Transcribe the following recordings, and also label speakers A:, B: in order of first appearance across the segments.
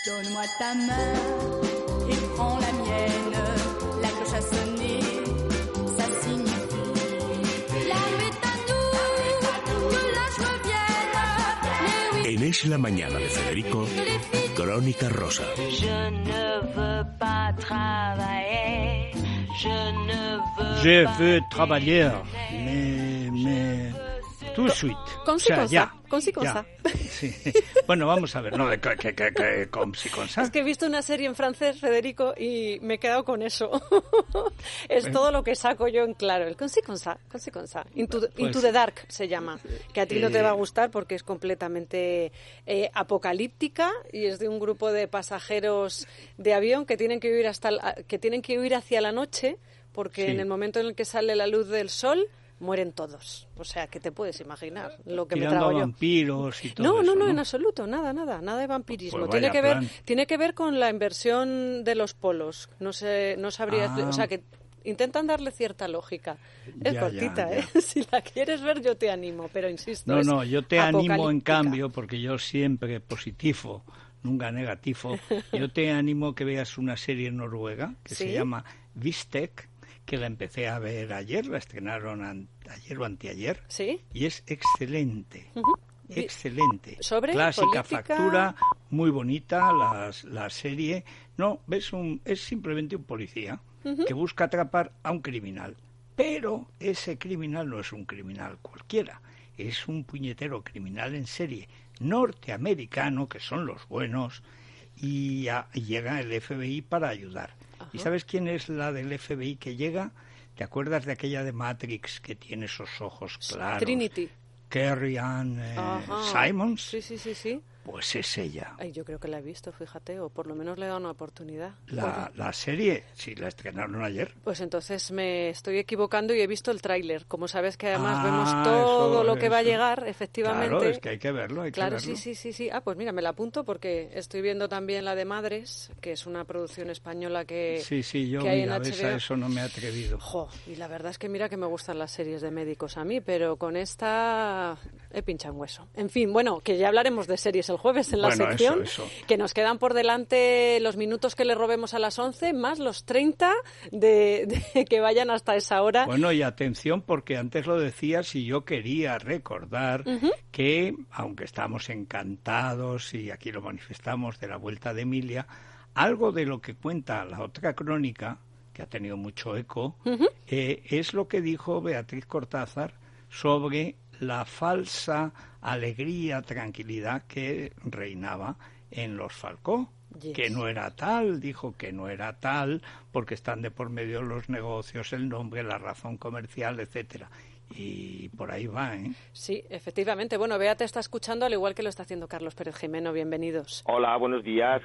A: Donne-moi ta main et prends la mienne. La cloche a sonné, ça signifie la nuit est à nous, que l'âge revienne. Mais oui,
B: En Es la Mañana de Federico, Crónica Rosa.
C: Je ne veux pas travailler,
D: Je veux travailler, mais tout de suite.
E: Con sí, con sa. Con sí, con
D: ya.
E: sa.
D: Sí. Bueno, vamos a ver, no de que con sí, con sa.
E: Es que he visto una serie en francés, Federico, y me he quedado con eso. Es todo lo que saco yo en claro. El con sí, con sa. Con sí, con sa. Into the Dark se llama. Que a ti no te va a gustar porque es completamente apocalíptica y es de un grupo de pasajeros de avión que tienen que huir hacia la noche porque
D: Sí.
E: en el momento en el que sale la luz del sol mueren todos. O sea, que te puedes imaginar lo que
D: Tirando
E: me trago
D: a
E: yo.
D: vampiros y todo
E: No,
D: eso,
E: en absoluto, nada de vampirismo.
D: Pues vaya
E: tiene que ver con la inversión de los polos. No sabría, o sea, que intentan darle cierta lógica. Es
D: Ya,
E: cortita,
D: ya.
E: ¿eh? Si la quieres ver, yo te animo, pero insisto.
D: No, yo te animo en
E: apocalíptica.
D: cambio, porque yo siempre positivo, nunca negativo. Yo te animo que veas una serie noruega que
E: ¿Sí?
D: se llama Vistek, que la empecé a ver ayer, la estrenaron ayer o anteayer,
E: ¿Sí?
D: y es excelente.
E: Ujú.
D: Excelente.
E: ¿Sobre
D: Clásica,
E: política?
D: factura, muy bonita la serie. No, es simplemente un policía que busca atrapar a un criminal. Pero ese criminal no es un criminal cualquiera. Es un puñetero criminal en serie norteamericano, que son los buenos, y llega el FBI para ayudar.
E: Ajá.
D: ¿Y sabes quién es la del FBI que llega? ¿Te acuerdas de aquella de Matrix que tiene esos ojos claros?
E: Trinity.
D: Carrie Ann
E: Ajá.
D: Simons,
E: Sí.
D: pues es ella.
E: Ay, yo creo que la he visto, fíjate, o por lo menos le he dado una oportunidad.
D: La serie, sí, la estrenaron ayer.
E: Pues entonces me estoy equivocando y he visto el tráiler. Como sabes que además vemos
D: Ah,
E: todo
D: eso,
E: lo que va a
D: eso.
E: llegar, efectivamente.
D: Claro, es que hay que verlo,
E: Claro, sí. Ah, pues mira, me la apunto porque estoy viendo también la de Madres, que es una producción española que
D: Sí, yo
E: que hay en
D: mira, ves, a
E: HBO.
D: eso no me he atrevido.
E: Jo, y la verdad es que mira que me gustan las series de médicos a mí, pero con esta he pinchado un hueso. En fin, bueno, que ya hablaremos de series el jueves en la
D: Bueno,
E: sección,
D: eso.
E: que nos quedan por delante los minutos que le robemos a las 11, más los 30 de que vayan hasta esa hora.
D: Bueno, y atención, porque antes lo decías y yo quería recordar que, aunque estamos encantados y aquí lo manifestamos de la vuelta de Emilia, algo de lo que cuenta la otra crónica, que ha tenido mucho eco, es lo que dijo Beatriz Cortázar sobre la falsa alegría, tranquilidad que reinaba en los Falcó.
E: Yes.
D: Que no era tal, dijo que no era tal, porque están de por medio los negocios, el nombre, la razón comercial, etcétera. Y por ahí va, ¿eh?
E: Sí, efectivamente. Bueno, Bea te está escuchando, al igual que lo está haciendo Carlos Pérez Jimeno. Bienvenidos.
F: Hola, buenos días.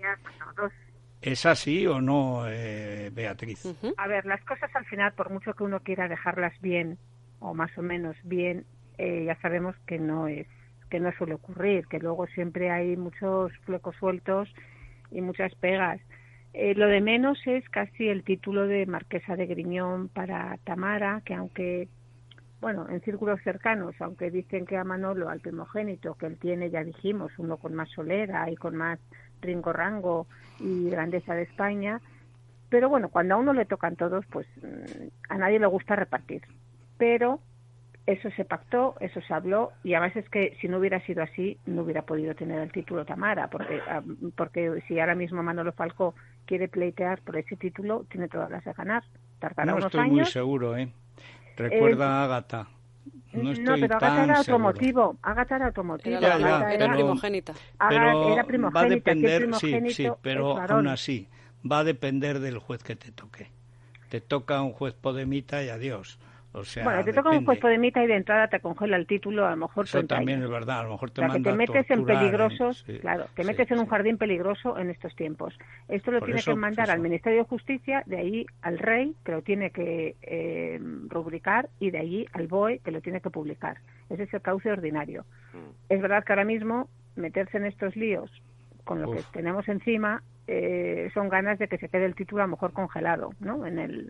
D: ¿Es así o no, Beatriz?
G: A ver, las cosas al final, por mucho que uno quiera dejarlas bien, o más o menos bien, ya sabemos que no suele ocurrir, que luego siempre hay muchos flecos sueltos y muchas pegas. Lo de menos es casi el título de Marquesa de Griñón para Tamara, que aunque, bueno, en círculos cercanos, aunque dicen que a Manolo, al primogénito, que él tiene, ya dijimos, uno con más solera y con más ringo-rango y grandeza de España, pero bueno, cuando a uno le tocan todos, pues a nadie le gusta repartir. Pero eso se pactó, eso se habló, y además es que si no hubiera sido así, no hubiera podido tener el título Tamara, porque si ahora mismo Manolo Falcó quiere pleitear por ese título, tiene todas las de ganar. Tardará
D: No
G: unos
D: estoy
G: años.
D: muy seguro, ¿eh? Recuerda a Ágata. No estoy
G: pero Ágata
D: tan
G: era otro
D: seguro.
G: motivo. Ágata era otro motivo.
E: Era,
D: Ya,
E: era
D: pero-
E: primogénita.
D: Pero
G: Era primogénita,
D: va a
G: que el
D: depender,
G: primogénito
D: sí, pero
G: es varón.
D: aún así, va a depender del juez que te toque. Te toca un juez podemita y adiós. O sea,
G: Bueno, te toca un
D: depende.
G: juez podemita y de entrada te congela el título, a lo mejor
D: Eso
G: 30
D: también
G: años.
D: es verdad, a lo mejor te
G: O sea, que
D: manda
G: te
D: a
G: metes en
D: torturar,
G: peligrosos,
D: sí,
G: claro, te
D: sí,
G: metes en un
D: sí.
G: jardín peligroso en estos tiempos. Esto lo
D: Por
G: tiene
D: eso,
G: que mandar
D: pues
G: al
D: eso.
G: Ministerio de Justicia, de ahí al Rey, que lo tiene que rubricar, y de allí al BOE, que lo tiene que publicar. Ese es el cauce ordinario. Es verdad que ahora mismo meterse en estos líos con lo que
D: Uf.
G: tenemos encima son ganas de que se quede el título a lo mejor congelado, ¿no? En el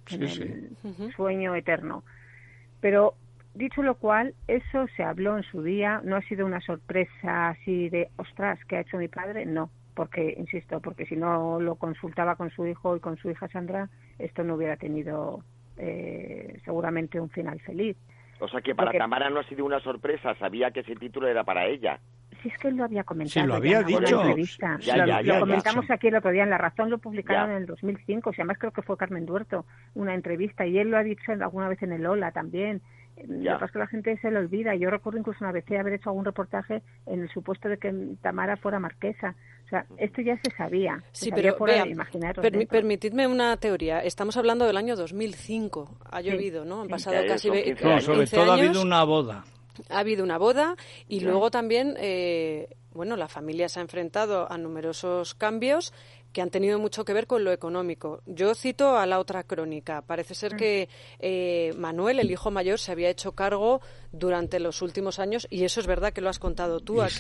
G: sueño eterno. Pero, dicho lo cual, eso se habló en su día, no ha sido una sorpresa así de, ostras, ¿qué ha hecho mi padre? No, porque, insisto, porque si no lo consultaba con su hijo y con su hija Sandra, esto no hubiera tenido seguramente un final feliz.
F: O sea que para Tamara no ha sido una sorpresa, sabía que ese título era para ella.
G: Si es que él lo había comentado.
D: Sí, lo había dicho.
G: Lo comentamos aquí el otro día, en La Razón lo publicaron en el 2005, si además creo que fue Carmen Duerto, una entrevista, y él lo ha dicho alguna vez en el Ola también. Lo que pasa es que la gente se lo olvida. Yo recuerdo incluso una vez haber hecho algún reportaje en el supuesto de que Tamara fuera marquesa. O sea, esto ya se sabía.
E: Sí, pero permitidme una teoría. Estamos hablando del año 2005. Ha llovido, ¿no? Han pasado casi 15 años.
D: Sobre todo ha habido una boda.
E: Ha habido una boda y luego también, la familia se ha enfrentado a numerosos cambios que han tenido mucho que ver con lo económico. Yo cito a la otra crónica. Parece ser que Manuel, el hijo mayor, se había hecho cargo durante los últimos años, y eso es verdad que lo has contado tú aquí,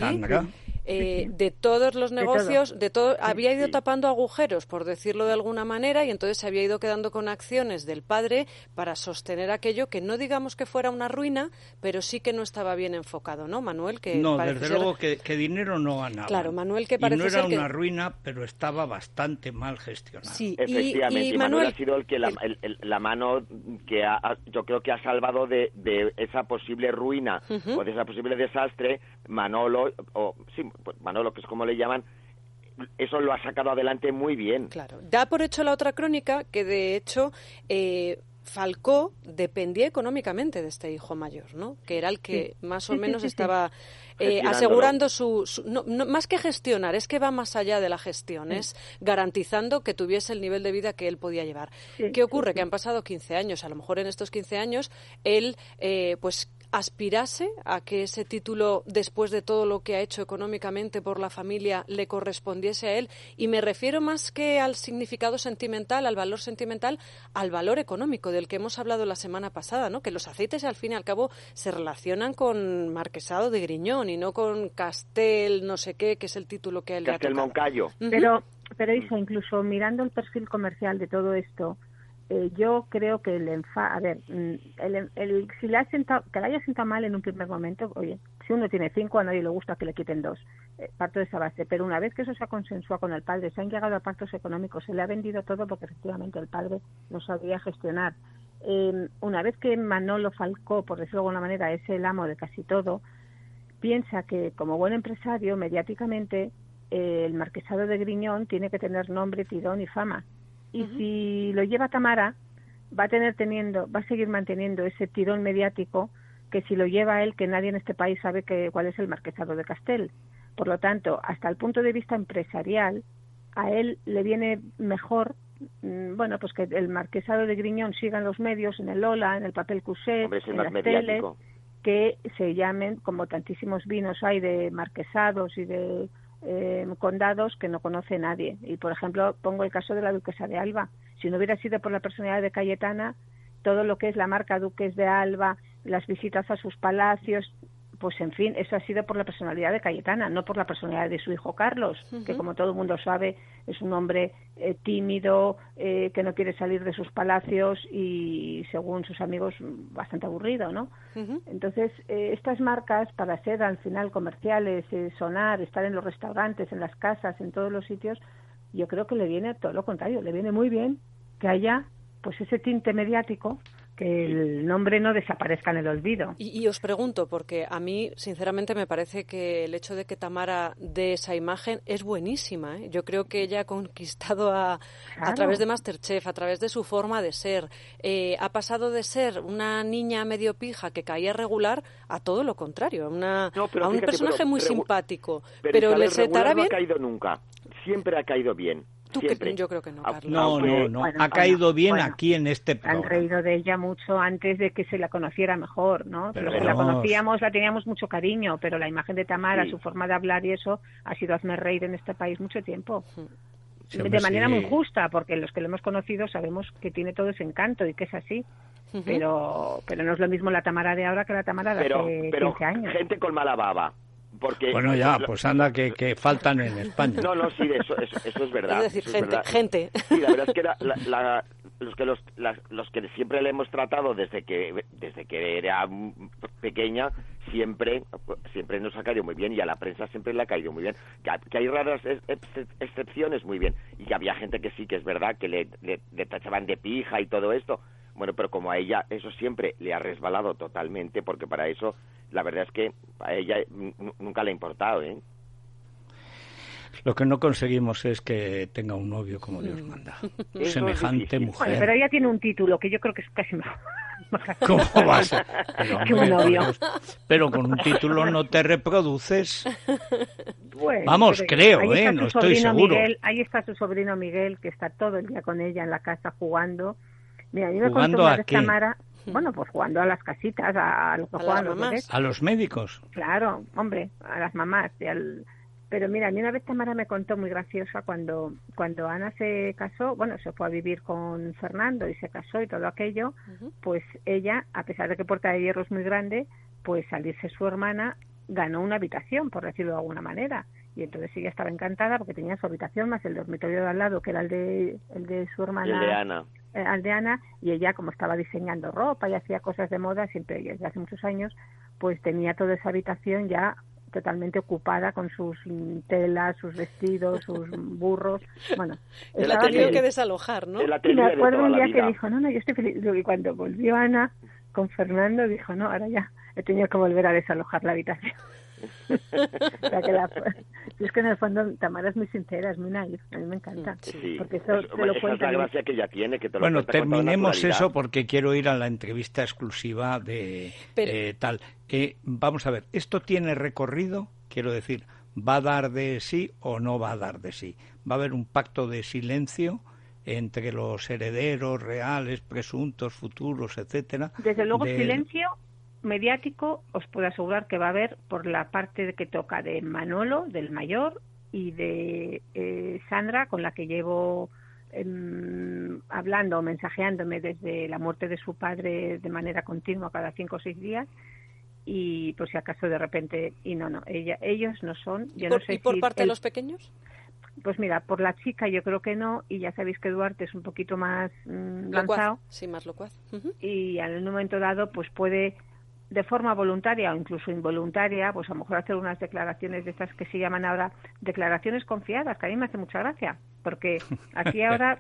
E: de todos los negocios, de todo, había ido tapando agujeros, por decirlo de alguna manera, y entonces se había ido quedando con acciones del padre para sostener aquello que no digamos que fuera una ruina, pero sí que no estaba bien enfocado, ¿no, Manuel? Que
D: no, desde luego que dinero no ganaba.
E: Claro, Manuel, que parece
D: ser que...
E: no
D: era una ruina, pero estaba bastante mal gestionado.
E: Sí,
F: efectivamente, y Manuel ha sido el que la mano que yo creo que ha salvado de esa posible ruina o de esa posible desastre. Manolo, Manolo, que es como le llaman, eso lo ha sacado adelante muy bien.
E: Claro, da por hecho la otra crónica que de hecho Falcó dependía económicamente de este hijo mayor, ¿no? Que era el que más o menos estaba asegurando no, más que gestionar, es que va más allá de la gestión, es garantizando que tuviese el nivel de vida que él podía llevar. ¿Qué ocurre? Que han pasado 15 años, a lo mejor en estos 15 años él aspirase a que ese título, después de todo lo que ha hecho económicamente por la familia, le correspondiese a él, y me refiero más que al significado sentimental, al valor sentimental, al valor económico del que hemos hablado la semana pasada, ¿no? Que los aceites al fin y al cabo se relacionan con Marquesado de Griñón y no con Castel no sé qué, que es el título que a él le ha tocado.
F: Moncayo.
G: Pero Isa, incluso mirando el perfil comercial de todo esto, yo creo que si le ha sentado, que le haya sentado mal en un primer momento, oye, si uno tiene 5, a nadie le gusta que le quiten 2, parto de esa base, pero una vez que eso se ha consensuado con el padre, se han llegado a pactos económicos, se le ha vendido todo porque efectivamente el padre no sabía gestionar. Una vez que Manolo Falcó, por decirlo de alguna manera, es el amo de casi todo, piensa que como buen empresario, mediáticamente, el Marquesado de Griñón tiene que tener nombre, tirón y fama. Y si lo lleva Tamara, va a seguir manteniendo ese tirón mediático que si lo lleva él, que nadie en este país sabe cuál es el Marquesado de Castel. Por lo tanto, hasta el punto de vista empresarial, a él le viene mejor, pues que el Marquesado de Griñón siga en los medios, en el Ola, en el Papel Cusé, en las teles, que se llamen, como tantísimos vinos hay de marquesados y de condados que no conoce nadie. Y por ejemplo pongo el caso de la Duquesa de Alba. Si no hubiera sido por la personalidad de Cayetana, todo lo que es la marca Duques de Alba, las visitas a sus palacios, pues en fin, eso ha sido por la personalidad de Cayetana, no por la personalidad de su hijo Carlos, que como todo el mundo sabe es un hombre tímido, que no quiere salir de sus palacios y según sus amigos bastante aburrido, ¿no? Entonces estas marcas, para ser al final comerciales, sonar, estar en los restaurantes, en las casas, en todos los sitios, yo creo que le viene todo lo contrario, le viene muy bien que haya pues ese tinte mediático, que el nombre no desaparezca en el olvido.
E: Y os pregunto, porque a mí, sinceramente, me parece que el hecho de que Tamara dé esa imagen es buenísima, ¿eh? Yo creo que ella ha conquistado a través de MasterChef, a través de su forma de ser. Ha pasado de ser una niña medio pija que caía regular a todo lo contrario, a un personaje muy simpático. Pero le sentará bien.
F: No ha caído nunca, siempre ha caído bien.
E: Yo creo que no, Carlos.
D: No. Bueno, ha caído bien aquí en este programa.
G: Han reído de ella mucho antes de que se la conociera mejor, ¿no? Pero la conocíamos, la teníamos mucho cariño, pero la imagen de Tamara, su forma de hablar y eso, ha sido hazme reír en este país mucho tiempo. De manera muy justa, porque los que lo hemos conocido sabemos que tiene todo ese encanto y que es así. Pero no es lo mismo la Tamara de ahora que la Tamara de hace 15 años.
F: Gente con mala baba. Porque
D: bueno, ya, pues anda que faltan en España.
F: No, sí, eso es verdad.
E: Es decir, gente.
F: Sí, la verdad es que los que siempre le hemos tratado desde que era pequeña, siempre nos ha caído muy bien, y a la prensa siempre le ha caído muy bien. Que hay raras excepciones, muy bien, y que había gente que sí, que es verdad, que le tachaban de pija y todo esto. Bueno, pero como a ella eso siempre le ha resbalado totalmente, porque para eso la verdad es que a ella nunca le ha importado, ¿eh?
D: Lo que no conseguimos es que tenga un novio como Dios manda. Semejante mujer.
G: Bueno, pero ella tiene un título que yo creo que es casi mejor.
D: ¿Cómo vas a...?
G: Qué un novio.
D: Pero con un título no te reproduces.
G: Bueno,
D: vamos, creo, no estoy seguro.
G: Miguel, ahí está su sobrino Miguel, que está todo el día con ella en la casa jugando. Mira, a mí me
D: ¿Jugando
G: contó una
D: a
G: vez
D: qué?
G: Tamara, bueno, pues jugando a las casitas, a lo que juegan los bebés.
D: ¿A los médicos?
G: Claro, hombre, a las mamás. Pero mira, a mí una vez Tamara me contó, muy graciosa, cuando Ana se casó, bueno, se fue a vivir con Fernando y se casó y todo aquello, pues ella, a pesar de que Puerta de Hierro es muy grande, pues al irse su hermana ganó una habitación, por decirlo de alguna manera. Y entonces ella estaba encantada porque tenía su habitación más el dormitorio de al lado, que era el de su hermana.
F: El de Ana.
G: Al de Ana, y ella, como estaba diseñando ropa y hacía cosas de moda, siempre desde hace muchos años, pues tenía toda esa habitación ya totalmente ocupada con sus telas, sus vestidos, sus burros. Bueno,
E: la ha tenido que desalojar, ¿no?
G: Y me acuerdo un día que dijo, no, yo estoy feliz. Y cuando volvió Ana con Fernando, dijo, no, ahora ya he tenido que volver a desalojar la habitación. O sea que es que en el fondo Tamara es muy sincera, es muy naif, a mí me encanta.
F: Sí.
G: Porque eso te lo
F: esa es la gracia que ella tiene, que te lo
D: bueno,
F: cuenta con toda
D: terminemos
F: naturalidad.
D: eso porque quiero ir a la entrevista exclusiva de tal. Vamos a ver, ¿esto tiene recorrido? Quiero decir, ¿va a dar de sí o no va a dar de sí? ¿Va a haber un pacto de silencio entre los herederos reales, presuntos, futuros, etcétera?
G: Desde luego, silencio mediático os puedo asegurar que va a haber por la parte que toca de Manolo, del mayor, y de Sandra, con la que llevo hablando o mensajeándome desde la muerte de su padre de manera continua cada 5 o 6 días, y por si acaso de repente, ellos no son. Yo no sé
E: ¿Y por
G: si
E: parte de los pequeños?
G: Pues mira, por la chica yo creo que no, y ya sabéis que Duarte es un poquito más lanzado.
E: Sí, más locuaz.
G: Y en un momento dado pues puede, de forma voluntaria o incluso involuntaria, pues a lo mejor hacer unas declaraciones de estas que se llaman ahora declaraciones confiadas, que a mí me hace mucha gracia, porque aquí ahora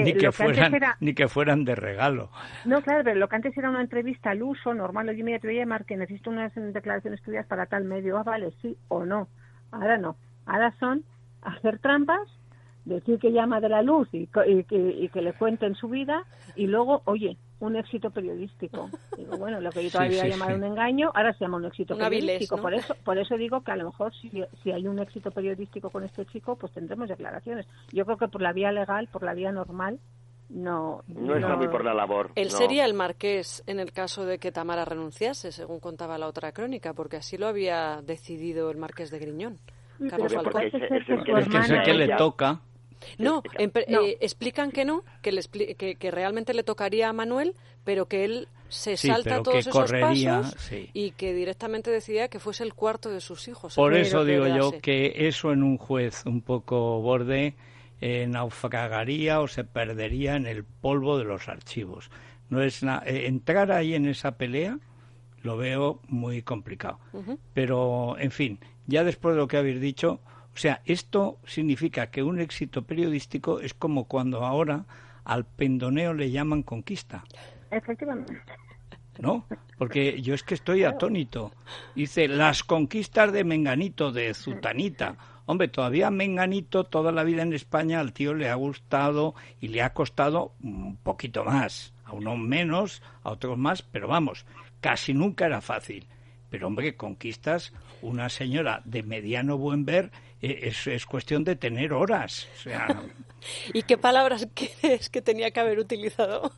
D: ni que fueran de regalo.
G: No, claro, pero lo que antes era una entrevista al uso normal, oye, mira, te voy a llamar que necesito unas declaraciones tuyas para tal medio, vale, sí o no. Ahora no, ahora son hacer trampas, decir que llama de la luz y que le cuenten su vida, y luego, oye, un éxito periodístico. Digo, bueno, lo que yo todavía he llamado un engaño, ahora se llama un éxito periodístico.
E: Viles, ¿no?
G: Por eso digo que a lo mejor si hay un éxito periodístico con este chico, pues tendremos declaraciones. Yo creo que por la vía legal, por la vía normal, no
F: está muy por la labor.
E: Él sería el marqués en el caso de que Tamara renunciase, según contaba la otra crónica, porque así lo había decidido el marqués de Griñón. Carlos Falcón.
D: Es el que le toca.
E: No, explican que no, que realmente le tocaría a Manuel, pero que él se salta todos esos pasos y que directamente decidía que fuese el cuarto de sus hijos.
D: Por eso digo yo que eso en un juez un poco borde naufragaría o se perdería en el polvo de los archivos. No es entrar ahí en esa pelea lo veo muy complicado. Pero, en fin, ya después de lo que habéis dicho, o sea, esto significa que un éxito periodístico es como cuando ahora al pendoneo le llaman conquista.
G: Efectivamente.
D: ¿No? Porque yo es que estoy atónito. Dice, las conquistas de Menganito, de Zutanita. Hombre, todavía Menganito toda la vida en España al tío le ha gustado y le ha costado un poquito más. A unos menos, a otros más, pero vamos, casi nunca era fácil. Pero, hombre, conquistas una señora de mediano buen ver es cuestión de tener horas. O sea...
E: ¿Y qué palabras crees que tenía que haber utilizado?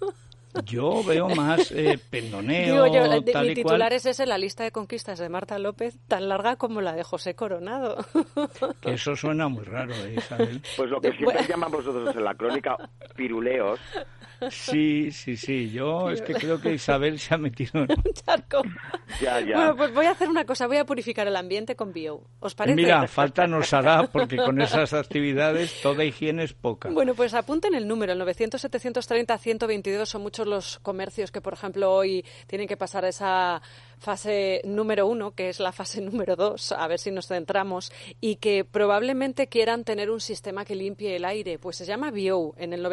D: Yo veo más pendoneo,
E: Digo yo,
D: tal
E: mi
D: y
E: titular
D: cual.
E: es ese, la lista de conquistas de Marta López, tan larga como la de José Coronado.
D: Que eso suena muy raro, Isabel.
F: Pues lo que siempre llamamos nosotros en la crónica piruleos.
D: Sí. Yo es que creo que Isabel se ha metido en...
E: Un charco.
F: Ya.
E: Bueno, pues voy a hacer una cosa, voy a purificar el ambiente con bio. ¿Os parece?
D: Mira, falta nos hará, porque con esas actividades toda higiene es poca.
E: Bueno, pues apunten el número, el 900-730-122. Son muchos los comercios que, por ejemplo, hoy tienen que pasar esa fase número 1, que es la fase número 2, a ver si nos centramos, y que probablemente quieran tener un sistema que limpie el aire. Pues se llama Bio. En el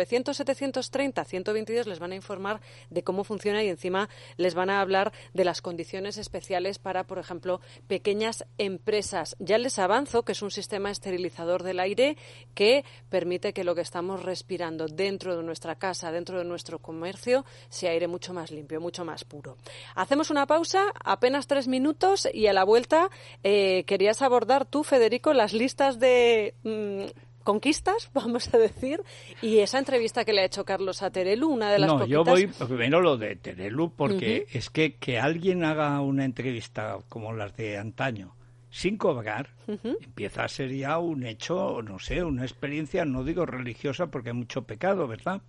E: 900-730-122 les van a informar de cómo funciona y encima les van a hablar de las condiciones especiales para, por ejemplo, pequeñas empresas. Ya les avanzo que es un sistema esterilizador del aire que permite que lo que estamos respirando dentro de nuestra casa, dentro de nuestro comercio, sea aire mucho más limpio, mucho más puro. Hacemos una pausa, apenas 3 minutos, y a la vuelta querías abordar tú, Federico, las listas de conquistas, vamos a decir, y esa entrevista que le ha hecho Carlos a Terelu, una de las poquitas...
D: Yo voy primero lo de Terelu, porque es que alguien haga una entrevista como las de antaño sin cobrar, empieza a ser ya un hecho, no sé, una experiencia, no digo religiosa porque hay mucho pecado, ¿verdad?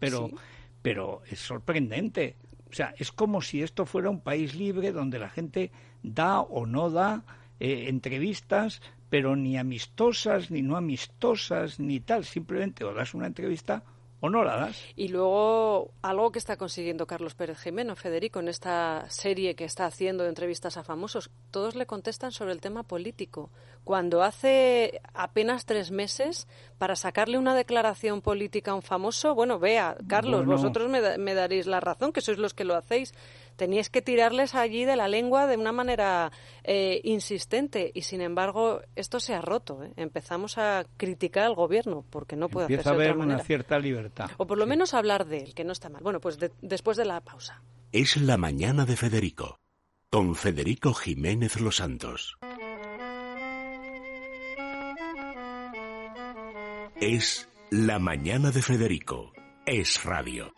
D: Pero es sorprendente. O sea, es como si esto fuera un país libre donde la gente da o no da entrevistas, pero ni amistosas, ni no amistosas, ni tal. Simplemente o das una entrevista o no la das.
E: Y luego, algo que está consiguiendo Carlos Pérez Jimeno, Federico, en esta serie que está haciendo de entrevistas a famosos, todos le contestan sobre el tema político. Cuando hace apenas 3 meses, para sacarle una declaración política a un famoso, bueno, vea, Carlos, vosotros me daréis la razón, que sois los que lo hacéis. Teníais que tirarles allí de la lengua de una manera insistente, y sin embargo esto se ha roto. Empezamos a criticar al gobierno porque no puede hacerse de otra manera.
D: Empieza a haber una cierta libertad.
E: O por lo menos hablar de él, que no está mal. Bueno, pues después de la pausa.
B: Es la mañana de Federico, con Federico Jiménez Los Santos. Es la mañana de Federico. Es radio.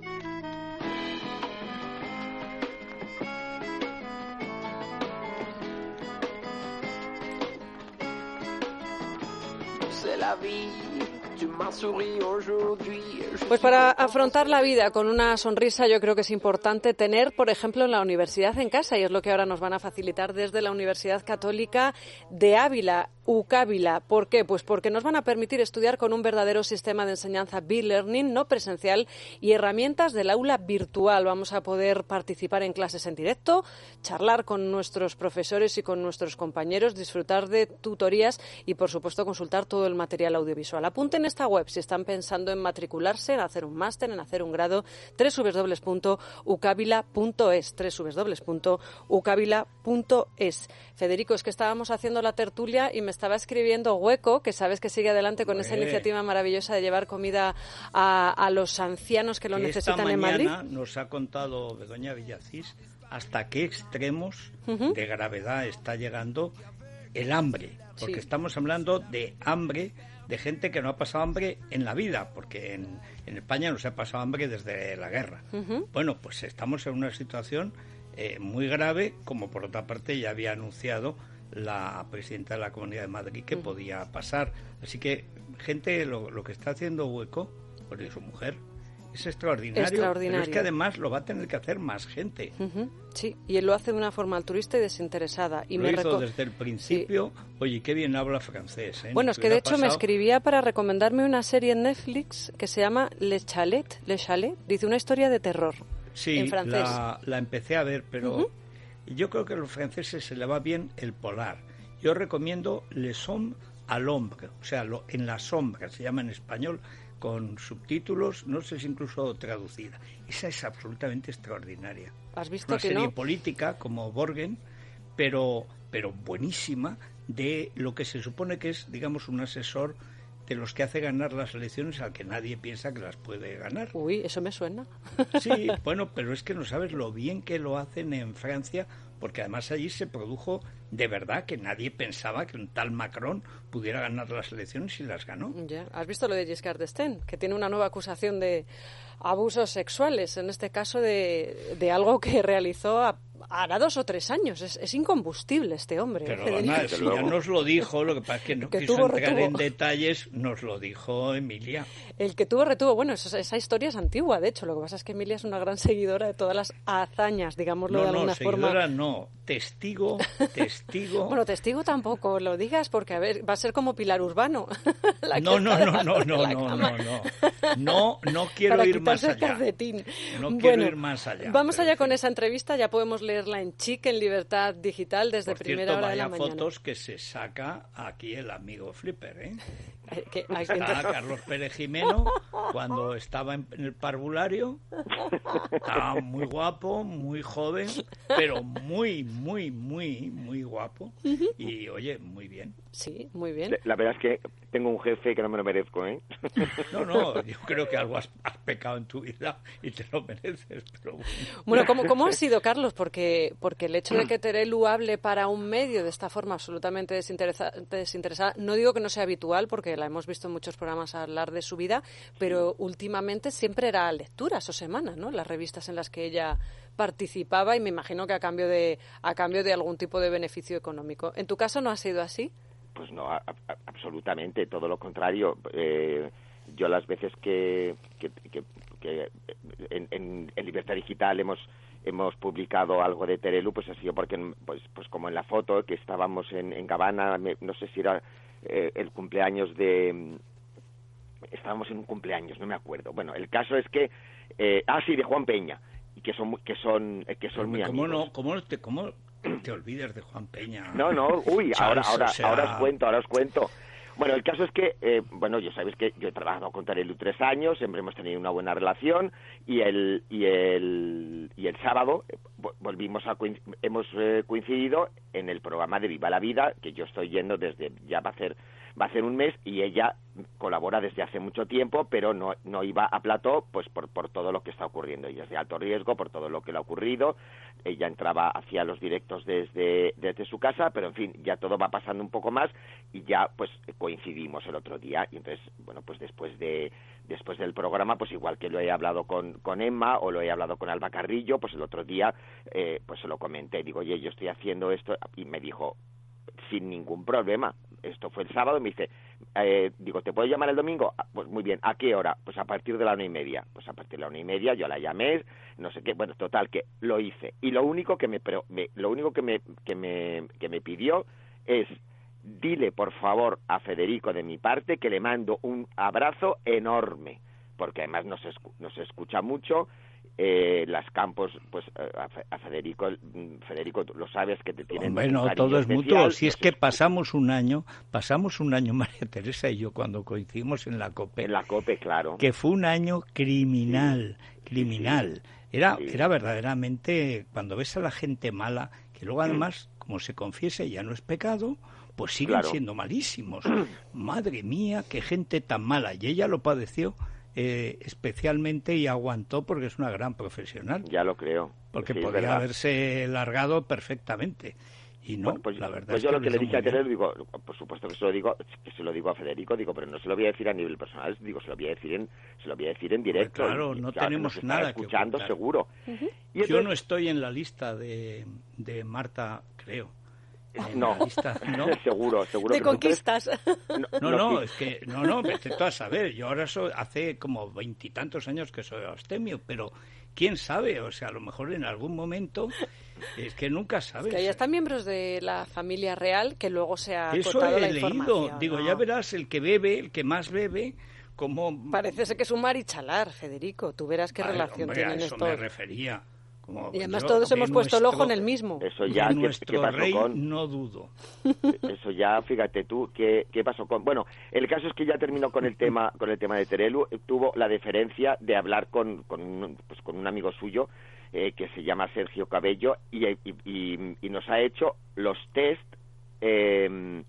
E: Pues para afrontar la vida con una sonrisa, yo creo que es importante tener, por ejemplo, la universidad en casa, y es lo que ahora nos van a facilitar desde la Universidad Católica de Ávila, UCAvila. ¿Por qué? Pues porque nos van a permitir estudiar con un verdadero sistema de enseñanza B-Learning, no presencial, y herramientas del aula virtual. Vamos a poder participar en clases en directo, charlar con nuestros profesores y con nuestros compañeros, disfrutar de tutorías y, por supuesto, consultar todo el material audiovisual. Apunten esta web si están pensando en matricularse, en hacer un máster, en hacer un grado, www.ucavila.es, www.ucavila.es. Federico, es que estábamos haciendo la tertulia y me estaba escribiendo Hueco, que sabes que sigue adelante con esa iniciativa maravillosa de llevar comida a los ancianos que lo necesitan en Madrid.
D: Esta mañana nos ha contado Begoña Villacís hasta qué extremos de gravedad está llegando el hambre, porque estamos hablando de hambre de gente que no ha pasado hambre en la vida, porque en España no se ha pasado hambre desde la guerra. Bueno, pues estamos en una situación muy grave, como por otra parte ya había anunciado la presidenta de la Comunidad de Madrid que podía pasar. Así que gente, lo que está haciendo Hueco, porque su mujer, es extraordinario, pero es que además lo va a tener que hacer más gente.
E: Sí, y él lo hace de una forma altruista y desinteresada. Y
D: lo hizo desde el principio. Oye, qué bien habla francés.
E: Bueno, es que de hecho me escribía para recomendarme una serie en Netflix que se llama Le Chalet, dice una historia de terror en francés.
D: La empecé a ver, pero yo creo que a los franceses se le va bien el polar. Yo recomiendo Les Hommes à l'ombre, o sea, en la sombra, se llama en español, con subtítulos, no sé si incluso traducida. Esa es absolutamente extraordinaria.
E: ¿Has visto
D: una
E: que
D: serie
E: no?
D: política como Borgen, pero buenísima, de lo que se supone que es, digamos, un asesor de los que hace ganar las elecciones al que nadie piensa que las puede ganar.
E: Uy, eso me suena.
D: Sí, bueno, pero es que no sabes lo bien que lo hacen en Francia, porque además allí se produjo de verdad que nadie pensaba que un tal Macron pudiera ganar las elecciones y las ganó.
E: Ya. ¿Has visto lo de Giscard d'Estaing? Que tiene una nueva acusación de abusos sexuales, en este caso de algo que realizó hará 2 o 3 años. Es incombustible este hombre.
D: Perdona, si ya nos lo dijo, lo que pasa es que no quiso entrar en detalles, nos lo dijo Emilia.
E: El que tuvo, bueno, esa historia es antigua, de hecho, lo que pasa es que Emilia es una gran seguidora de todas las hazañas, digámoslo de alguna forma.
D: No, seguidora no, testigo.
E: Bueno, testigo tampoco lo digas, porque a ver, va a ser como Pilar Urbano.
D: No quiero ir más allá. No quiero ir más allá.
E: Vamos allá con esa entrevista, ya podemos leerla en Chic, en Libertad Digital, desde
D: Por
E: primera
D: cierto,
E: hora de la mañana.
D: fotos que se saca aquí el amigo Flipper, ¿eh?
E: Está
D: Carlos Pérez Jimeno cuando estaba en el parvulario. Estaba muy guapo, muy joven, pero muy guapo. Y oye, muy bien.
E: Sí, muy bien.
F: La verdad es que tengo un jefe que no me lo merezco, ¿eh?
D: No, yo creo que algo has pecado en tu vida y te lo mereces. Pero
E: bueno, ¿cómo ha sido, Carlos? Porque el hecho de que Terelu hable para un medio de esta forma absolutamente desinteresada, no digo que no sea habitual, porque la hemos visto en muchos programas hablar de su vida, pero últimamente siempre era lecturas o semanas, ¿no? Las revistas en las que ella participaba, y me imagino que a cambio de algún tipo de beneficio económico. ¿En tu caso no ha sido así?
F: Pues no, absolutamente, todo lo contrario. Yo las veces que en Libertad Digital hemos publicado algo de Terelu, pues ha sido porque, pues como en la foto, que estábamos en Gavana, no sé si era el cumpleaños estábamos en un cumpleaños, no me acuerdo. Bueno, el caso es que sí, de Juan Peña, y que son muy amigos.
D: ¿Cómo te olvides de Juan Peña?
F: No, uy,
D: Charles,
F: ahora os cuento. Bueno, el caso es que, ya sabéis que yo he trabajado con Terelu 3 años, siempre hemos tenido una buena relación, y el sábado hemos coincidido en el programa de Viva la Vida, que yo estoy yendo desde, ya va a ser un mes, y ella colabora desde hace mucho tiempo, pero no iba a plató, pues por todo lo que está ocurriendo. Ella es de alto riesgo por todo lo que le ha ocurrido. Ella hacia los directos desde su casa, pero en fin, ya todo va pasando un poco más, y ya pues coincidimos el otro día. Y entonces, bueno, pues después del programa, pues igual que lo he hablado con Emma o lo he hablado con Alba Carrillo, pues el otro día pues se lo comenté. Digo, oye, yo estoy haciendo esto, y me dijo, sin ningún problema. Esto fue el sábado, me dice, digo, ¿te puedo llamar el domingo? Pues muy bien, ¿a qué hora? Pues a partir de la 1:30. Pues a partir de la 1:30 yo la llamé, no sé qué, bueno, total, que lo hice. Y lo único que me pidió es, dile por favor a Federico de mi parte que le mando un abrazo enorme, porque además no se escucha mucho. Las Campos, pues a Federico, tú lo sabes, que te tienen.
D: Bueno, todo es mutuo. Si es que pasamos un año, María Teresa y yo, cuando coincidimos en la COPE.
F: En la COPE, claro.
D: Que fue un año criminal.
F: Sí.
D: Era verdaderamente, cuando ves a la gente mala, que luego además, como se confiese, ya no es pecado, pues siguen siendo malísimos. Madre mía, qué gente tan mala. Y ella lo padeció especialmente, y aguantó, porque es una gran profesional.
F: Ya lo creo.
D: Porque
F: sí,
D: podría haberse largado perfectamente. Y no,
F: bueno, pues,
D: la verdad
F: pues
D: es
F: yo
D: que
F: lo que le dije a Terelu,
D: bien.
F: digo, por supuesto que se lo digo a Federico, digo, pero no se lo voy a decir a nivel personal, digo, se lo voy a decir en directo.
D: Claro, no tenemos nada
F: escuchando,
D: que
F: seguro.
E: Uh-huh.
F: Y entonces,
D: yo no estoy en la lista de Marta, creo.
F: No, seguro.
E: De conquistas.
D: Es que vete tú a saber. Yo ahora hace como 20 y tantos años que soy abstemio, pero quién sabe, o sea, a lo mejor en algún momento, es que nunca sabes.
E: Es que ya están miembros de la familia real, que luego se ha
D: Eso
E: acotado
D: he
E: la
D: leído.
E: información.
D: Digo,
E: ¿no?
D: ya verás, el que más bebe, como...
E: Parece ser que es un marichalar, Federico. Tú verás qué relación
D: hombre,
E: tienen
D: a eso
E: estos.
D: me refería.
E: Y además todos hemos puesto el ojo en el mismo.
F: Eso ya,
D: nuestro
F: ¿qué pasó
D: rey,
F: con?
D: no dudo.
F: Eso ya, fíjate tú, ¿qué pasó con? Bueno, el caso es que ya terminó con el tema de Terelu. Tuvo la deferencia de hablar con un amigo suyo que se llama Sergio Cabello, y nos ha hecho los test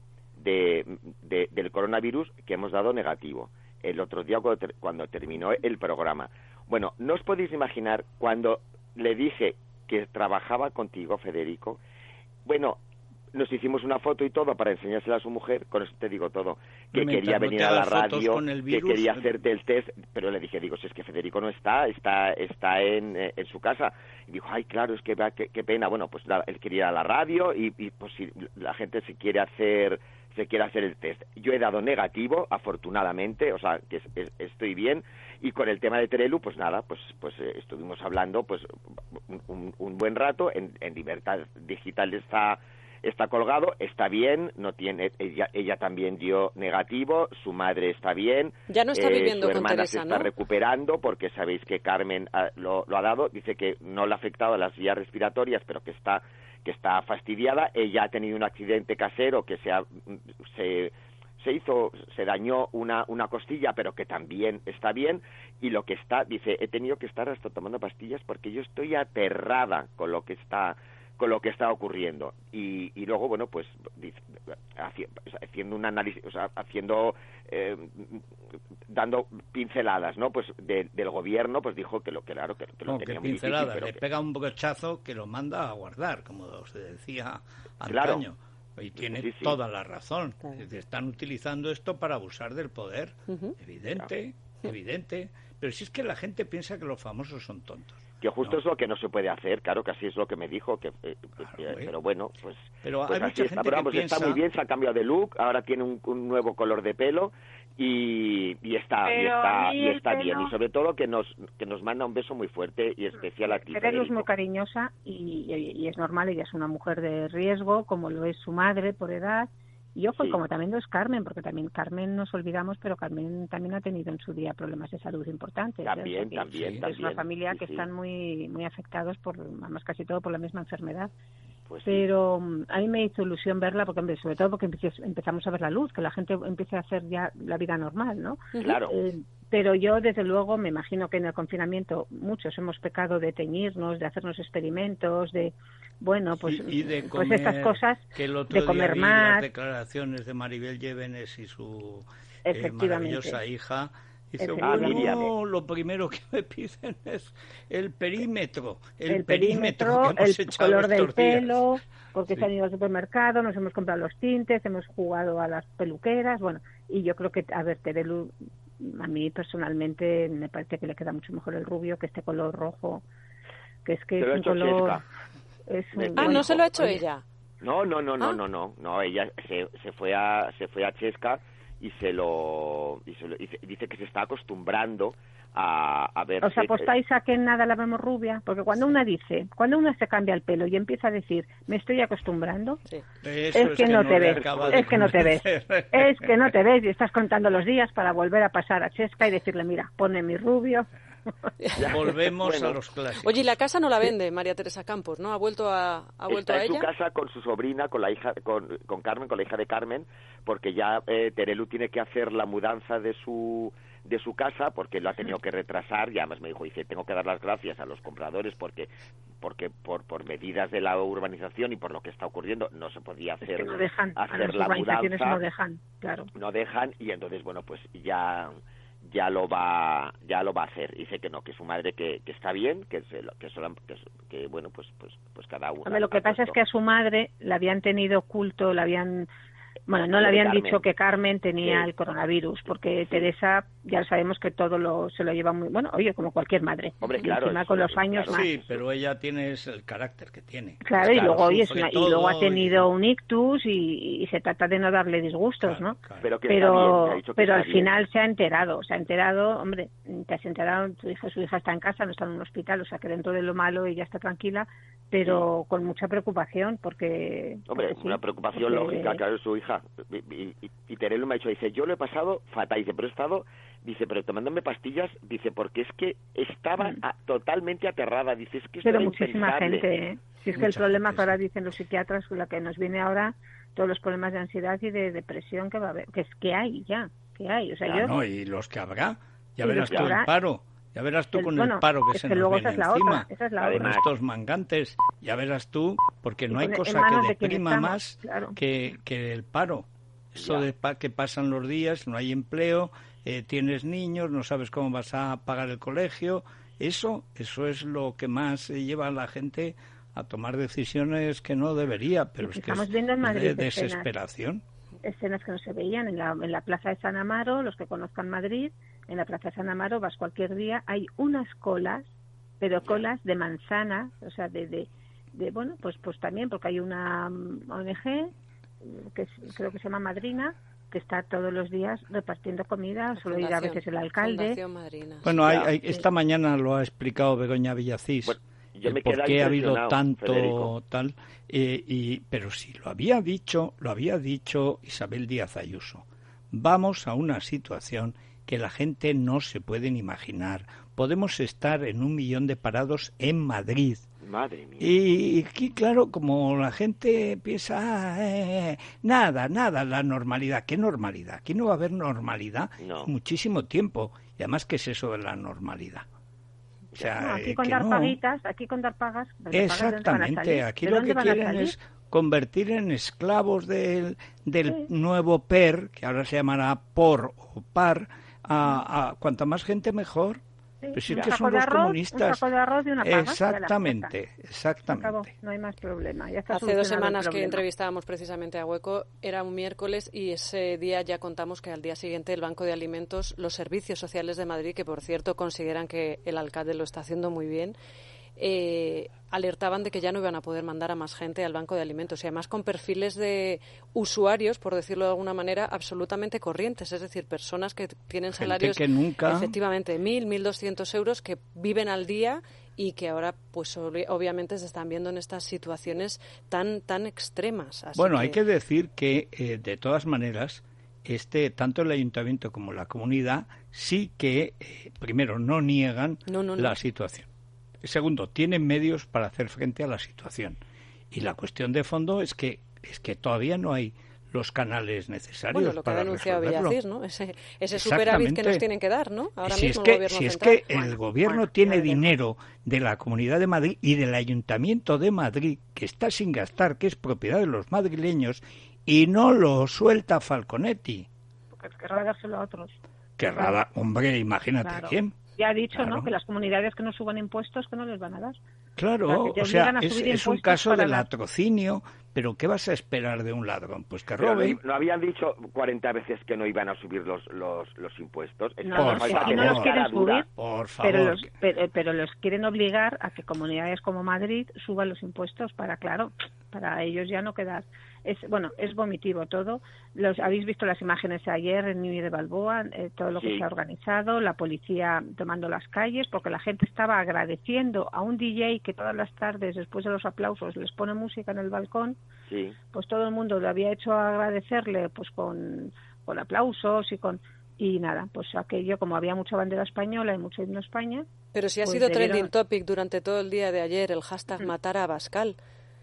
F: del coronavirus que hemos dado negativo. El otro día cuando terminó el programa. Bueno, no os podéis imaginar cuando le dije que trabajaba contigo, Federico. Bueno, nos hicimos una foto y todo para enseñársela a su mujer, con eso te digo todo, que quería venir a la radio, que quería hacerte el test, pero le dije, si es que Federico no está en su casa. Y dijo, ay, claro, es que qué pena. Bueno, pues él quería ir a la radio y pues si la gente se quiere hacer el test. Yo he dado negativo, afortunadamente, o sea, que estoy bien, y con el tema de Terelu, pues nada, pues estuvimos hablando pues un buen rato. En Libertad Digital está colgado, está bien, no tiene, ella también dio negativo, su madre está bien,
E: ya no está viviendo
F: su
E: con
F: hermana
E: Teresa,
F: se está
E: ¿no?
F: recuperando, porque sabéis que Carmen lo ha dado, dice que no le ha afectado a las vías respiratorias, pero que está fastidiada. Ella ha tenido un accidente casero que se dañó una costilla, pero que también está bien, y lo que dice, he tenido que estar hasta tomando pastillas porque yo estoy aterrada con lo que está ocurriendo. Y luego, bueno, pues haciendo un análisis, o sea, dando pinceladas, ¿no? Pues del gobierno, pues dijo que lo tenía muy difícil,
D: le pega un brochazo que lo manda a guardar, como se decía
F: Claro.
D: antaño. Y tiene
F: Sí.
D: toda la razón.
E: Claro.
D: Están utilizando esto para abusar del poder. Evidente. Pero si es que la gente piensa que los famosos son tontos.
F: Que justo es lo que no se puede hacer, claro, que así es lo que me dijo, pero bueno, pues,
D: pero
F: pues
D: hay
F: así
D: mucha
F: está.
D: gente
F: Pero vamos,
D: que piensa...
F: está muy bien, se ha cambiado de look, ahora tiene un nuevo color de pelo y está bien, y sobre todo que nos manda un beso muy fuerte y especial a ti,
G: Terelu es muy
F: Federico.
G: cariñosa y es normal, ella es una mujer de riesgo, como lo es su madre por edad. Y ojo,
F: Sí.
G: como también lo es Carmen, porque también Carmen nos olvidamos, pero Carmen también ha tenido en su día problemas de salud importantes.
F: También.
G: Es una familia
F: Sí,
G: que
F: sí.
G: están muy afectados además casi todo por la misma enfermedad.
F: Pues sí.
G: Pero a mí me hizo ilusión verla, porque hombre, sobre todo porque empezamos a ver la luz, que la gente empiece a hacer ya la vida normal, ¿no?
F: Claro.
G: Pero yo, desde luego, me imagino que en el confinamiento muchos hemos pecado de teñirnos, de hacernos experimentos, de, bueno, pues,
D: y de
G: pues
D: comer,
G: estas cosas,
D: que el otro
G: de comer
D: día vi
G: más.
D: las declaraciones de Maribel Llévenes y su
G: Efectivamente.
D: maravillosa hija. Dice,
G: Efectivamente.
D: bueno, lo primero que me piden es el perímetro. El
G: perímetro,
D: que hemos
G: el
D: echado
G: color del
D: estos días.
G: pelo, porque
D: Sí.
G: se han ido al supermercado, nos hemos comprado los tintes, hemos jugado a las peluqueras, bueno, y yo creo que, a ver, Terelu, a mí personalmente me parece que le queda mucho mejor el rubio que este color rojo, que es
F: Se lo ha
G: un
F: hecho
G: color...
F: Chesca.
G: Es
F: Me-
G: un-
F: Ah,
E: no
G: bueno,
E: se lo ha hecho
G: oye,
E: ella.
F: No,
E: Ah.
F: ella se fue a Chesca y dice que se está acostumbrando a ver.
G: ¿Os apostáis a que en nada la vemos rubia? Porque cuando una se cambia el pelo y empieza a decir, me estoy acostumbrando,
E: Sí.
D: Eso
G: es que no te
D: le
G: ves,
D: acaba de
G: es que no te ves,
D: convencer.
G: es que no te ves y estás contando los días para volver a pasar a Chesca y decirle, mira, ponme mi rubio.
D: Volvemos
F: Bueno.
D: a los clásicos.
E: Oye, y la casa no la vende María Teresa Campos, ¿no? ¿Ha vuelto a
F: Está en
E: ella?
F: su casa con su sobrina, con la hija, con Carmen, con la hija de Carmen, porque ya Terelu tiene que hacer la mudanza de su casa, porque lo ha tenido que retrasar, y además me dice, tengo que dar las gracias a los compradores porque por medidas de la urbanización y por lo que está ocurriendo no se podía
G: Es
F: hacer,
G: que no dejan, a
F: hacer
G: las
F: la
G: urbanizaciones
F: mudanza.
G: no dejan, claro.
F: No dejan, y entonces, bueno, pues ya lo va a hacer. Dice que no, que su madre que está bien, que bueno, pues cada uno.
G: Hombre, lo que pasa es que a su madre la habían tenido oculto, no le
F: Lo de
G: habían
F: Carmen.
G: dicho que Carmen tenía
F: Sí.
G: el coronavirus, porque Teresa, ya sabemos que todo se lo lleva muy, bueno, oye, como cualquier madre.
F: Hombre,
G: Y
F: claro,
G: encima
F: eso,
G: con los años
F: claro.
G: más.
D: Sí, pero ella tiene el carácter que tiene.
G: Claro, y luego oye,
D: sufre
G: y luego ha
D: todo
G: tenido un ictus y se trata de no darle disgustos,
D: Claro,
G: ¿no?
D: claro.
F: Pero que está bien, me ha dicho que
G: Pero
F: está
G: al
F: bien.
G: final se ha enterado, hombre, te has enterado, su hija está en casa, no está en un hospital, o sea que dentro de lo malo ella está tranquila, pero con mucha preocupación porque...
F: Hombre,
G: porque sí,
F: una preocupación
G: porque-
F: lógica, claro, su hija. Y Terelu me ha dicho, dice, yo lo he pasado fatal, dice, pero he estado, dice, pero tomándome pastillas, dice, porque es que estaba totalmente aterrada, dice, es que esto
G: Pero
F: era
G: muchísima
F: impensable.
G: gente, ¿eh? Si es que el
D: Mucha
G: problema
D: gente,
G: que ahora
D: sí.
G: dicen los psiquiatras, la que nos viene ahora, todos los problemas de ansiedad y de depresión que va a haber, que hay ya, que hay. O sea,
D: Ya,
G: yo...
D: no, y los que habrá. Ya
G: Y
D: verás
G: los
D: tú
G: que habrá.
D: el paro. Ya verás tú con
G: Bueno,
D: el paro que
G: es
D: se
G: que
D: nos
G: luego
D: viene
G: esa es la
D: encima.
G: otra, esa es la
D: Con
F: otra.
D: estos mangantes. Ya verás tú, porque no hay
G: en
D: cosa
G: manos
D: que
G: de quien
D: deprima
G: estamos,
D: más
G: claro.
D: que el paro. Esto de que pasan los días, no hay empleo, tienes niños, no sabes cómo vas a pagar el colegio. Eso es lo que más lleva a la gente a tomar decisiones que no debería, pero es que
G: estamos viendo en Madrid
D: de desesperación.
G: Escenas que no se veían en la Plaza de San Amaro. Los que conozcan Madrid, en la Plaza de San Amaro vas cualquier día, hay unas colas, pero colas de manzana, o sea, bueno, pues también, porque hay una ONG que creo que se llama Madrina, que está todos los días repartiendo comida, solo ir a veces el alcalde.
D: Bueno, esta mañana lo ha explicado Begoña Villacís, por qué ha habido tanto Federico. Pero sí, lo había dicho Isabel Díaz Ayuso. Vamos a una situación que la gente no se puede ni imaginar. Podemos estar en 1 millón de parados en Madrid.
F: Madre mía.
D: Y aquí, claro, como la gente piensa, nada, la normalidad. ¿Qué normalidad? Aquí no va a haber normalidad muchísimo tiempo. Y además, ¿qué es eso de la normalidad? O sea,
G: aquí con dar paguitas, aquí con dar pagas.
D: Exactamente, aquí lo que quieren es convertir en esclavos del nuevo PER, que ahora se llamará POR o PAR, a cuanta más gente mejor. Pero sí que son los comunistas.
G: Un saco de arroz y una paga.
D: Exactamente.
G: No hay más problema.
E: Hace 2 semanas que entrevistábamos precisamente a Hueco, era un miércoles y ese día ya contamos que al día siguiente el Banco de Alimentos, los servicios sociales de Madrid, que por cierto consideran que el alcalde lo está haciendo muy bien, alertaban de que ya no iban a poder mandar a más gente al banco de alimentos y además con perfiles de usuarios, por decirlo de alguna manera, absolutamente corrientes, es decir, personas que tienen salarios efectivamente de 1.200 euros, que viven al día y que ahora pues obviamente se están viendo en estas situaciones tan extremas. Así
D: hay que decir que de todas maneras tanto el ayuntamiento como la comunidad sí que primero no niegan la situación. Segundo, tienen medios para hacer frente a la situación. Y la cuestión de fondo es que todavía no hay los canales necesarios
E: lo
D: para
E: que ha denunciado
D: resolverlo.
E: Villacís, ¿no? Ese superávit que nos tienen que dar, ¿no? Ahora mismo
D: es que el gobierno tiene dinero de la Comunidad de Madrid y del Ayuntamiento de Madrid que está sin gastar, que es propiedad de los madrileños, y no lo suelta Falconetti.
G: Porque querrá dárselo a otros.
D: Hombre, imagínate quién.
G: Ya ha dicho, que las comunidades que no suban impuestos que no les van a dar.
D: Claro, o sea, es un caso de latrocinio, pero ¿qué vas a esperar de un ladrón? Pues que robe.
F: ¿No habían dicho 40 veces que no iban a subir los impuestos?
G: No los quieren subir,
D: por favor.
G: Pero los quieren obligar a que comunidades como Madrid suban los impuestos para ellos ya no quedar. Es vomitivo todo. Habéis visto las imágenes ayer en Núñez de Balboa, todo lo que se ha organizado, la policía tomando las calles, porque la gente estaba agradeciendo a un DJ que todas las tardes, después de los aplausos, les pone música en el balcón.
F: Sí.
G: Pues todo el mundo le había hecho agradecerle pues con aplausos y nada, pues aquello, como había mucha bandera española y mucho himno España.
E: Pero si ha sido trending topic durante todo el día de ayer el hashtag matar a Abascal.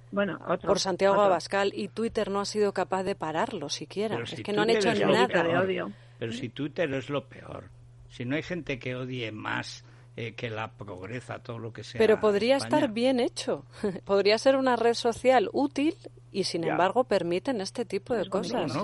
E: Por Santiago Abascal, y Twitter no ha sido capaz de pararlo siquiera. Es que no han hecho nada
G: de odio.
D: Pero si Twitter es lo peor, si no hay gente que odie más que la progresa, todo lo que sea.
E: Pero podría
D: España.
E: estar bien hecho. Podría ser una red social útil y sin embargo permiten este tipo de cosas.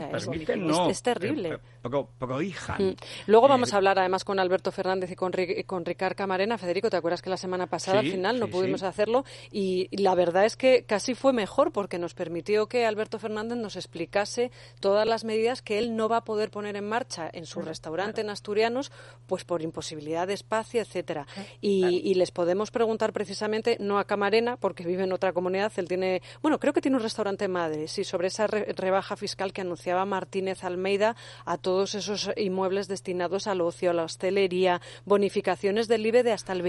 E: Es terrible.
D: Prohijan.
E: Luego vamos a hablar además con Alberto Fernández y con Ricard Camarena. Federico, ¿te acuerdas que la semana pasada al final no pudimos hacerlo? Y la verdad es que casi fue mejor porque nos permitió que Alberto Fernández nos explicase todas las medidas que él no va a poder poner en marcha en su restaurante en Asturianos, pues por imposibilidad de espacio, etcétera. Y les podemos preguntar precisamente, no a Camarena, porque vive en otra comunidad, él tiene, creo que tiene un restaurante en Madrid, sí, sobre esa rebaja fiscal que anunciaba Martínez Almeida a todos esos inmuebles destinados al ocio, a la hostelería, bonificaciones del IBE de hasta el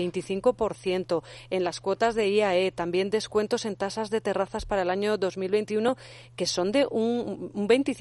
E: 25%, en las cuotas de IAE, también descuentos en tasas de terrazas para el año 2021 que son de un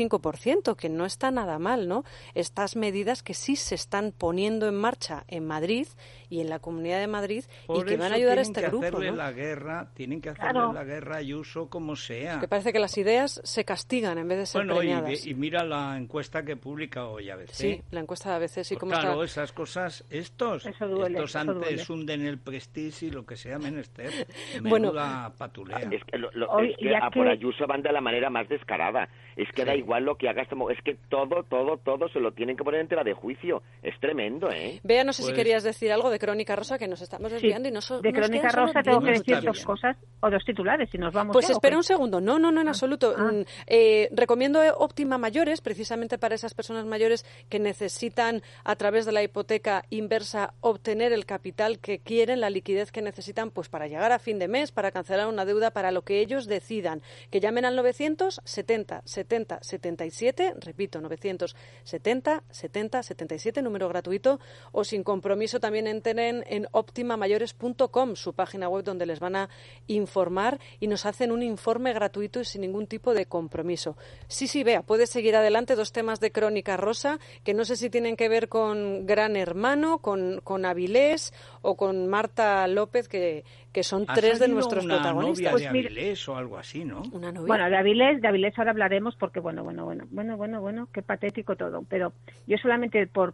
E: 25%, que no está nada mal, ¿no? Estas medidas que sí se están poniendo en marcha en Madrid y en la Comunidad de Madrid y que van a ayudar a este grupo, ¿no?
D: Tienen que hacerle la guerra a Ayuso como sea.
E: Parece que las ideas se castigan en vez de ser premiadas.
D: Y mira la encuesta que publica hoy ABC.
E: Sí, la encuesta de ABC, sí,
D: pues
E: cómo
D: claro,
E: está.
D: esas cosas, estos antes hunden el prestige y lo que sea menester. Menuda patulea.
F: Es que por Ayuso van de la manera más descarada. Es que da igual lo que haga, es que todo se lo tienen que poner en tela de juicio. Es tremendo, ¿eh?
E: Bea, no sé si querías decir algo de Crónica Rosa, que nos estamos desviando y no
G: de Crónica Rosa tengo que decir dos cosas o dos titulares, si nos vamos.
E: Pues espera un segundo. No, en absoluto. Recomiendo Óptima Mayores, precisamente para esas personas mayores que necesitan, a través de la hipoteca inversa, obtener el capital que quieren, la liquidez que necesitan, pues para llegar a fin de mes, para cancelar una deuda, para lo que ellos decidan. Que llamen al 970 70 77, repito, 970 70 77, número gratuito, o sin compromiso también entren en optimamayores.com, su página web, donde les van a informar y nos hacen un informe gratuito y sin ningún tipo de compromiso. Sí, Bea, puedes seguir adelante. Dos temas de Crónica Rosa que no sé si tienen que ver con Gran Hermano, con Avilés o con Marta López, que son tres de nuestros protagonistas.
D: Una novia de Avilés o algo así, ¿no?
E: Una novia.
G: Bueno, de Avilés ahora hablaremos porque bueno, qué patético todo. Pero yo solamente por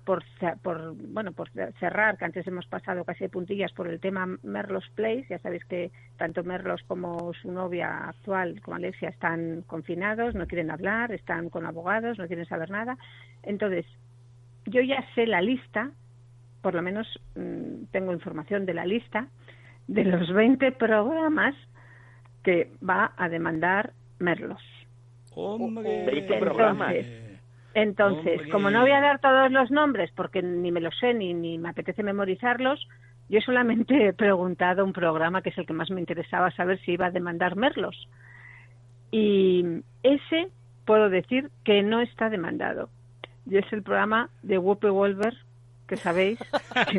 G: cerrar, que antes hemos pasado casi de puntillas por el tema Merlos Place. Ya sabéis que tanto Merlos como su novia actual, como Alexia, están confinados, no quieren hablar, están con abogados, no quieren saber nada. Entonces, yo ya sé la lista, por lo menos tengo información de la lista de los 20 programas que va a demandar Merlos.
D: ¡Hombre!
F: 20 programas.
G: Entonces, como no voy a dar todos los nombres porque ni me los sé ni me apetece memorizarlos, yo solamente he preguntado un programa que es el que más me interesaba saber si iba a demandar Merlos. Y ese puedo decir que no está demandado. Y es el programa de Whoopi Goldberg, que sabéis que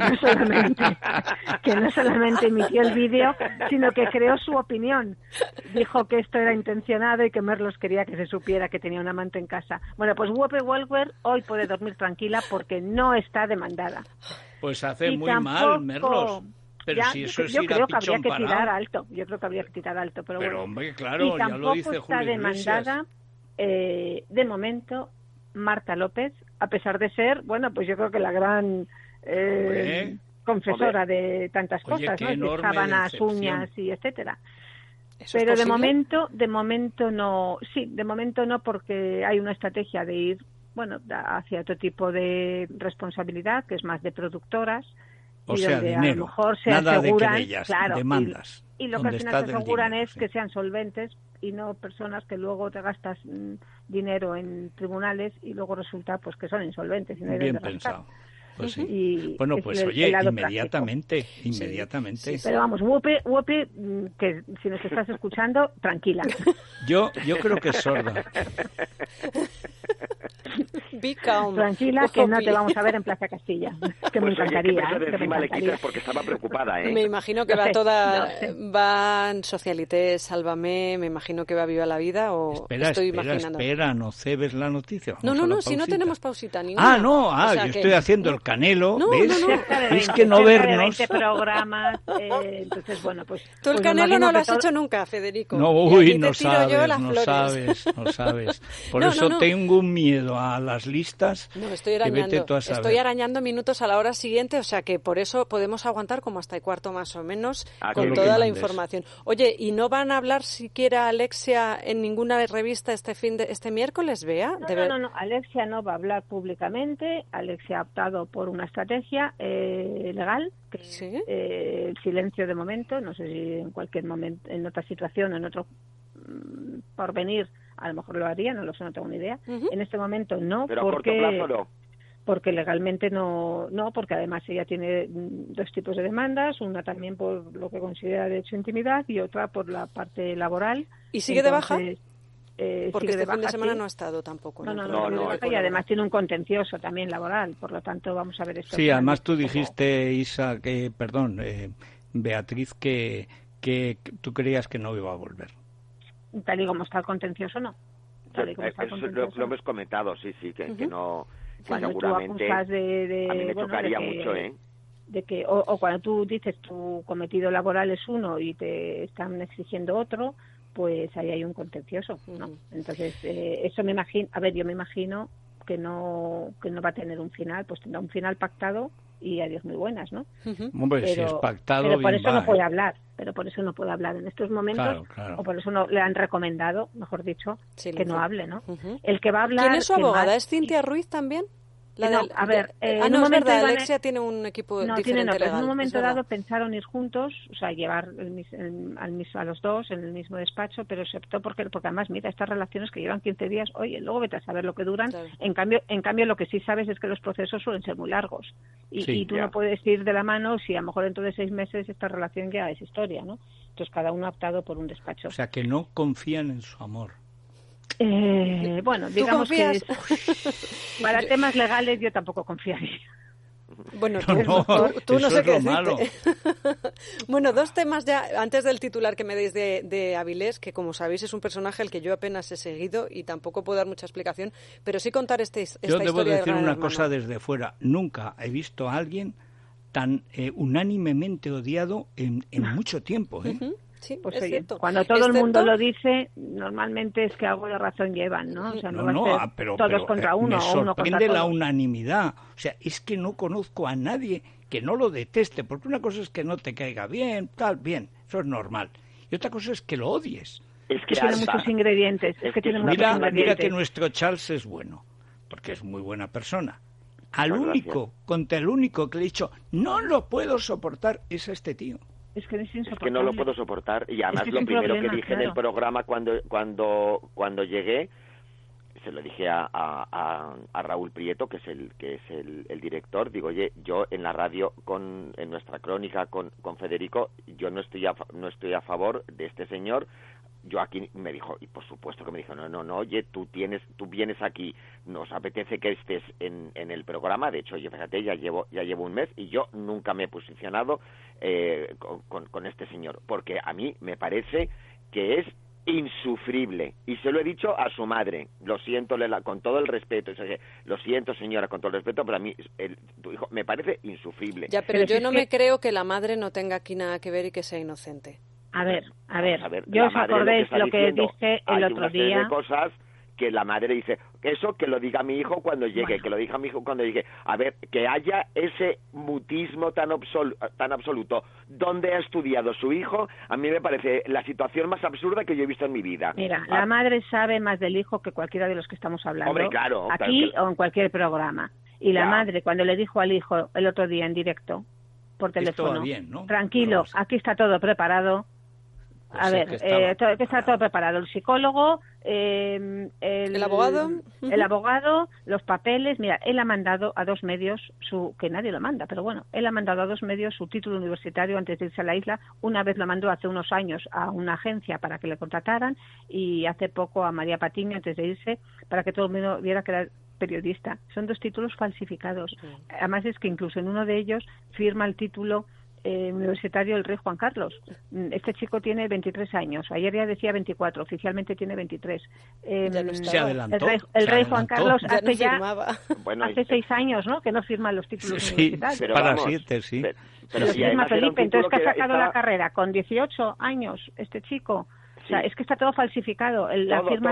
G: no solamente emitió el vídeo, sino que creó su opinión. Dijo que esto era intencionado y que Merlos quería que se supiera que tenía un amante en casa. Bueno, pues Whoopi Goldberg hoy puede dormir tranquila porque no está demandada.
D: Pues hace muy mal Merlos. Pero si eso es ir a pichón parado.
G: Yo creo que habría que tirar alto. Pero bueno.
D: Hombre, claro, ya lo dice Julio Iglesias.
G: Está demandada, de momento, Marta López, a pesar de ser, bueno, pues yo creo que la gran confesora de tantas cosas, ¿no? De sábanas, uñas y etcétera. Pero de momento no, porque hay una estrategia de ir, bueno, hacia otro tipo de responsabilidad, que es más de productoras,
D: o
G: y
D: sea,
G: donde
D: dinero,
G: a lo mejor se
D: nada
G: aseguran,
D: de querellas,
G: claro,
D: demandas.
G: Y lo que al final se aseguran
D: dinero,
G: es que sean solventes y no personas que luego te gastas dinero en tribunales y luego resulta pues que son insolventes. Y no
D: bien pensado. Pues sí.
G: Y
D: bueno, pues oye, inmediatamente. Sí.
G: Pero vamos, Whoopi, que si nos estás escuchando, tranquila.
D: Yo creo que es sorda.
E: Be calm.
G: Tranquila, que no te vamos a ver en Plaza Castilla. Que me encantaría.
F: Oye, que de encima le quitas porque estaba preocupada, ¿eh?
E: Me imagino que va toda... Va en Socialité, Sálvame, me imagino que va Viva la Vida, o estoy imaginando.
D: Espera, no cebes la noticia.
E: No, si no tenemos pausita ninguna.
D: Yo estoy haciendo el Canelo, ¿ves?
G: No.
D: Es que no vernos.
G: 20 programas, entonces bueno, pues...
E: Tú el
G: pues
E: Canelo no lo has hecho nunca, Federico.
D: No, no sabes. Por eso tengo un miedo a las listas.
E: No, estoy arañando minutos a la hora siguiente, o sea que por eso podemos aguantar como hasta el cuarto más o menos con toda la información. Oye, ¿y no van a hablar siquiera Alexia en ninguna revista este miércoles, Bea?
G: No, Alexia no va a hablar públicamente. Alexia ha optado por una estrategia legal, que
E: ¿sí?
G: El silencio de momento, no sé si en cualquier momento, en otra situación o en otro porvenir, a lo mejor lo haría, no lo sé, no tengo ni idea.
E: Uh-huh.
G: En este momento no,
F: pero porque a corto plazo no.
G: Porque legalmente no, porque además ella tiene dos tipos de demandas, una también por lo que considera derecho a intimidad y otra por la parte laboral.
E: ¿Y sigue de baja? Porque
G: este
E: fin de semana no ha estado tampoco.
G: No, y además tiene un contencioso también laboral, por lo tanto vamos a ver esto.
D: Sí, además tú dijiste, Isa, Beatriz, que tú creías que no iba a volver.
G: Tal y como está el contencioso, no.
F: Lo hemos comentado, sí, que no...
G: Cuando
F: seguramente
G: tú acusas
F: a mí me chocaría mucho,
G: de que o cuando tú dices tu cometido laboral es uno y te están exigiendo otro, pues ahí hay un contencioso, ¿no? Entonces, eso me imagino, yo me imagino que no va a tener un final, pues tendrá un final pactado y adiós muy buenas, ¿no?
D: Hombre, si es pactado,
G: pero por eso
D: va,
G: no puede hablar, en estos momentos,
D: claro.
G: o por eso no le han recomendado, mejor dicho, que no hable, ¿no? El que va a hablar...
E: ¿Quién es su abogada? ¿Es Cintia Ruiz también?
G: No, a ver,
E: no es verdad, Alexia tiene un equipo diferente legal.
G: En un momento dado pensaron ir juntos, o sea, llevar a los dos en el mismo despacho, pero se optó porque además, mira, estas relaciones que llevan 15 días, oye, luego vete a saber lo que duran. Claro. En cambio, lo que sí sabes es que los procesos suelen ser muy largos y tú no puedes ir de la mano si a lo mejor dentro de 6 meses esta relación ya es historia, ¿no? Entonces cada uno ha optado por un despacho.
D: O sea, que no confían en su amor.
G: Bueno, digamos que para temas legales yo tampoco confiaría.
E: Bueno, tú no sé qué decirte. Bueno, 2 temas ya, antes del titular que me deis de Avilés, que como sabéis es un personaje al que yo apenas he seguido y tampoco puedo dar mucha explicación, pero sí contar esta historia.
D: Yo debo decir
E: de
D: una cosa desde fuera. Nunca he visto a alguien tan unánimemente odiado en mucho tiempo, ¿eh?
E: Sí,
G: pues
E: es
G: oye,
E: cierto.
G: Cuando todo el mundo lo dice, normalmente es que algo de razón llevan, ¿no? O sea, no va a ser todos contra uno o uno contra todos. Me sorprende
D: la unanimidad. O sea, es que no conozco a nadie que no lo deteste, porque una cosa es que no te caiga bien, bien, eso es normal. Y otra cosa es que lo odies.
G: Es que tiene muchos ingredientes.
D: Mira que nuestro Charles es bueno, porque es muy buena persona. Contra el único que le he dicho, no lo puedo soportar, es a este tío.
G: Es que
F: no lo puedo soportar. Y además lo primero que dije en el programa cuando llegué, se lo dije a Raúl Prieto, que es el director, digo, oye, yo en la radio, en nuestra crónica con Federico, yo no estoy a favor de este señor. Yo aquí me dijo, y por supuesto que me dijo, no, oye, tú vienes aquí, nos apetece que estés en el programa. De hecho, yo fíjate, ya llevo un mes y yo nunca me he posicionado con este señor, porque a mí me parece que es insufrible, y se lo he dicho a su madre. Lo siento, con todo el respeto, lo siento, señora, con todo el respeto, pero a mí tu hijo me parece insufrible.
E: Ya, pero yo no me creo que la madre no tenga aquí nada que ver y que sea inocente.
G: A ver, yo os acordéis lo que dije el otro día.
F: Hay cosas que la madre dice, eso que lo diga mi hijo cuando llegue, que lo diga mi hijo cuando llegue. A ver, que haya ese mutismo tan absoluto. ¿Dónde ha estudiado su hijo? A mí me parece la situación más absurda que yo he visto en mi vida.
G: Mira, la madre sabe más del hijo que cualquiera de los que estamos hablando.
F: Hombre, claro.
G: Aquí o en cualquier programa. Y la madre, cuando le dijo al hijo el otro día en directo, por teléfono,
D: bien, ¿no?
G: Tranquilo, aquí está todo preparado. A ver, que está todo preparado. El psicólogo, el
E: abogado,
G: el abogado, los papeles. Mira, él ha mandado a 2 medios que nadie lo manda, pero bueno, él ha mandado a 2 medios su título universitario antes de irse a la isla. Una vez lo mandó hace unos años a una agencia para que le contrataran y hace poco a María Patiño antes de irse para que todo el mundo viera que era periodista. Son 2 títulos falsificados. Además es que incluso en uno de ellos firma el título universitario el rey Juan Carlos. Este chico tiene 23 años. Ayer ya decía 24, oficialmente tiene 23.
D: Se adelantó.
G: El rey Juan Carlos hace 6 años, ¿no? Que no firma los títulos universitarios.
F: Pero
D: para 7, sí.
G: Pero si firma Felipe, entonces que ha sacado la carrera con 18 años este chico. O sea, es que está todo falsificado. La firma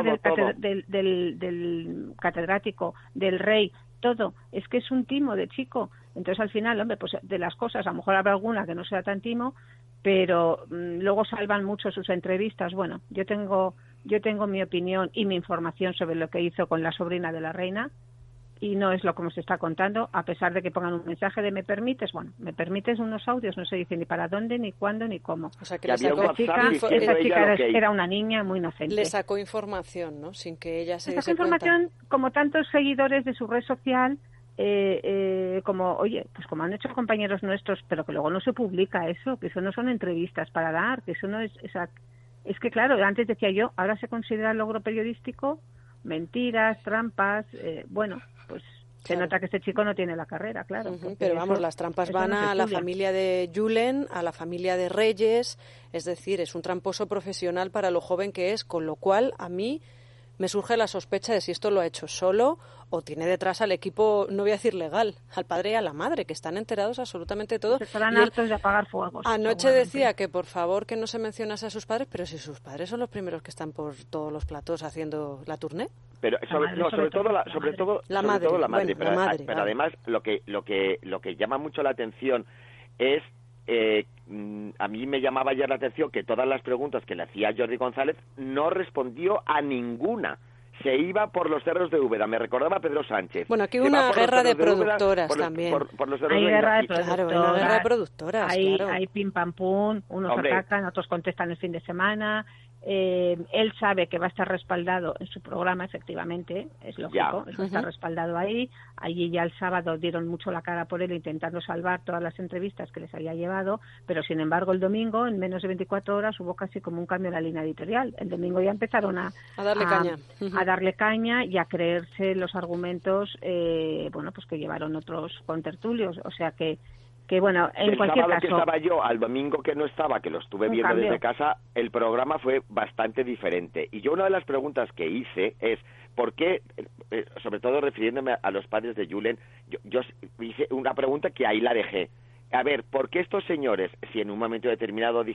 G: del catedrático, del rey, todo. Es que es un timo de chico. Entonces, al final, hombre, pues de las cosas, a lo mejor habrá alguna que no sea tan timo, pero luego salvan mucho sus entrevistas. Bueno, yo tengo mi opinión y mi información sobre lo que hizo con la sobrina de la reina, y no es lo como se está contando, a pesar de que pongan un mensaje de ¿me permites? Bueno, ¿me permites unos audios? No se dice ni para dónde, ni cuándo, ni cómo.
E: O sea, que
G: esa chica era una niña muy inocente.
E: Le sacó información, ¿no? Sin que ella se diese
G: información cuenta. Como tantos seguidores de su red social, como han hecho compañeros nuestros, pero que luego no se publica eso, que eso no son entrevistas para dar, que eso no es que claro, antes decía yo, ahora se considera logro periodístico, mentiras, trampas, pues se nota que este chico no tiene la carrera, claro.
E: Pero vamos, las trampas van a la familia de Julen, a la familia de Reyes, es decir, es un tramposo profesional para lo joven que es, con lo cual a mí me surge la sospecha de si esto lo ha hecho solo o tiene detrás al equipo, no voy a decir legal, al padre y a la madre, que están enterados absolutamente de todo.
G: Estarán hartos de apagar fuegos.
E: Anoche decía que por favor que no se mencionase a sus padres, pero si sus padres son los primeros que están por todos los platos haciendo la tournée.
F: Pero sobre todo la madre, pero además lo que llama mucho la atención es a mí me llamaba ya la atención que todas las preguntas que le hacía Jordi González no respondió a ninguna. Se iba por los cerros de Úbeda, me recordaba a Pedro Sánchez.
E: Bueno, aquí hubo una guerra de productoras también.
G: Hay guerra de productoras.
E: Claro, una guerra de productoras,
G: hay pim pam pum, unos atacan, otros contestan el fin de semana. Él sabe que va a estar respaldado en su programa, efectivamente, es lógico, va a estar respaldado ahí. Allí ya el sábado dieron mucho la cara por él intentando salvar todas las entrevistas que les había llevado, pero sin embargo el domingo, en menos de 24 horas, hubo casi como un cambio en la línea editorial. El domingo ya empezaron a darle caña. A darle caña y a creerse los argumentos pues que llevaron otros contertulios, o sea que bueno, en cualquier caso...
F: El sábado que estaba yo, al domingo que no estaba, que lo estuve viendo desde casa, el programa fue bastante diferente. Y yo una de las preguntas que hice es, ¿por qué, sobre todo refiriéndome a los padres de Julen, yo hice una pregunta que ahí la dejé. A ver, ¿por qué estos señores, si en un momento determinado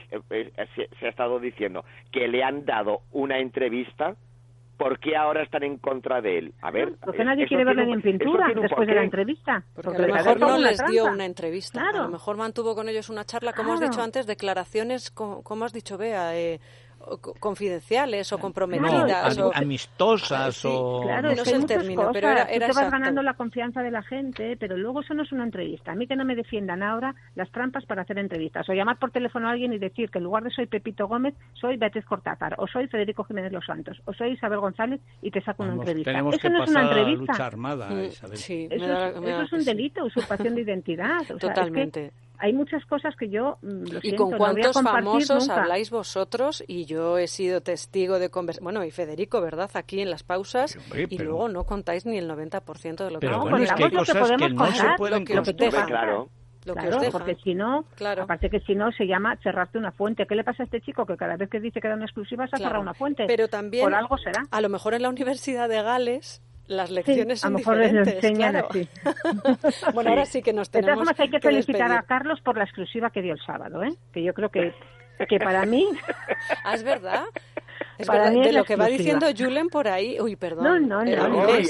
F: se ha estado diciendo que le han dado una entrevista, ¿por qué ahora están en contra de él? A ver,
G: porque nadie quiere verle ni en pintura después de la entrevista.
E: Porque a lo mejor no les dio una entrevista. Claro. A lo mejor mantuvo con ellos una charla, como has dicho antes, declaraciones, como has dicho, Bea, confidenciales o comprometidas.
D: No, amistosas o...
G: Claro,
E: no sé el término, pero era
G: tú te vas ganando la confianza de la gente, pero luego eso no es una entrevista. A mí que no me defiendan ahora las trampas para hacer entrevistas, o llamar por teléfono a alguien y decir que en lugar de soy Pepito Gómez, soy Beatriz Cortázar, o soy Federico Jiménez Los Santos, o soy Isabel González y te saco una entrevista.
D: Eso
G: no es una entrevista.
D: Lucha armada, Isabel.
E: Sí,
G: eso es un delito, usurpación de identidad. O
E: totalmente.
G: Sea, es que hay muchas cosas que yo lo siento,
E: ¿Y con cuántos famosos
G: nunca
E: habláis vosotros? Y yo he sido testigo de conversaciones. Bueno, y Federico, ¿verdad? Aquí en las pausas. Sí, hombre, y luego no contáis ni el 90% de lo que...
D: Pero bueno, es que hay cosas que no se pueden
G: contar.
F: Claro.
G: Claro, porque si no, aparte que si no se llama cerrarte una fuente. ¿Qué le pasa a este chico? Que cada vez que dice que da una exclusiva se ha cerrado una fuente.
E: Pero también,
G: por algo será.
E: A lo mejor en la Universidad de Gales las lecciones son
G: diferentes. A lo mejor les enseñan así.
E: Bueno, ahora sí que nos tenemos.
G: De todas formas, hay que felicitar a Carlos por la exclusiva que dio el sábado, que yo creo que para mí...
E: ¿Es verdad? Es
G: para
E: verdad,
G: mí
E: de
G: es
E: lo que va
G: exclusiva.
E: diciendo Julen por ahí... Uy, perdón.
G: No.
F: El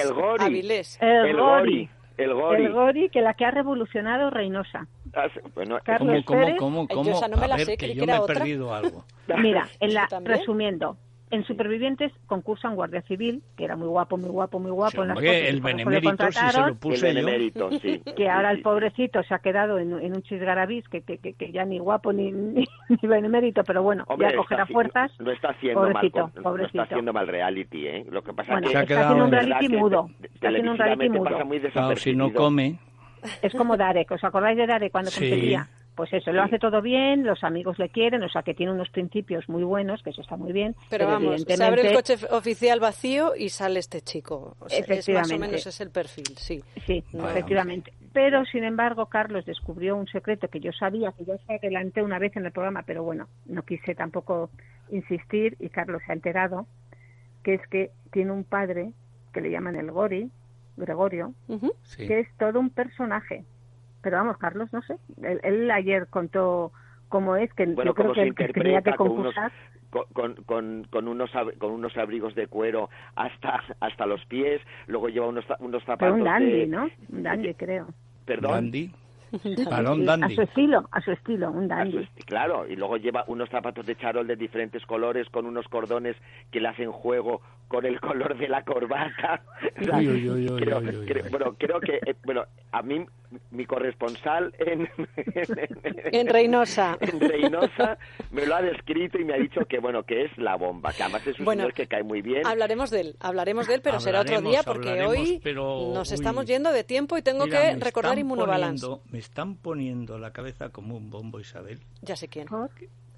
G: Gori, que la que ha revolucionado Reynosa.
F: Bueno,
D: ¿Cómo?
E: Yo esa no me la sé,
D: que
E: creí
D: yo
E: que era
D: me he
E: otra.
D: perdido algo.
G: Mira, resumiendo, en Supervivientes concursan Guardia Civil, que era muy guapo.
D: Sí,
G: en las
D: el benemérito, si se lo puse yo.
F: Sí,
G: que ahora el pobrecito se ha quedado en un chisgarabís que ya ni guapo ni benemérito, pero bueno, ya cogerá fuerzas.
F: No está haciendo
G: pobrecito.
F: No está haciendo mal reality, Lo que pasa es que
G: está haciendo un reality mudo.
F: Pasa muy desapercibido.
D: Claro, si no come...
G: Es como Darek, ¿os acordáis de Darek cuando competía? Pues eso, lo hace todo bien, los amigos le quieren, o sea que tiene unos principios muy buenos, que eso está muy bien.
E: Pero vamos, se abre el coche oficial vacío y sale este chico. O sea, es más o menos es el perfil, sí.
G: Sí, efectivamente. Pero, sin embargo, Carlos descubrió un secreto que yo sabía, que ya se adelanté una vez en el programa, pero bueno, no quise tampoco insistir, y Carlos se ha enterado, que es que tiene un padre que le llaman el Gregorio, que es todo un personaje. Pero vamos, Carlos, no sé. Él ayer contó cómo es, que yo creo que tenía que concursar.
F: Con unos abrigos de cuero hasta los pies, luego lleva unos zapatos.
G: Pero un dandy, ¿no? Un dandy, creo.
F: ¿Perdón?
D: ¿Dandy? Varón dandy.
G: A su estilo, un dandy.
F: Claro, y luego lleva unos zapatos de charol de diferentes colores con unos cordones que le hacen juego con el color de la corbata. Creo que a mí mi corresponsal en
E: Reynosa
F: me lo ha descrito y me ha dicho que es la bomba, que además es un señor que cae muy bien.
E: Hablaremos de él, pero será otro día porque hoy nos estamos yendo de tiempo y tengo que recordar Inmunobalance.
D: Me están poniendo la cabeza como un bombo, Isabel.
E: Ya sé quién.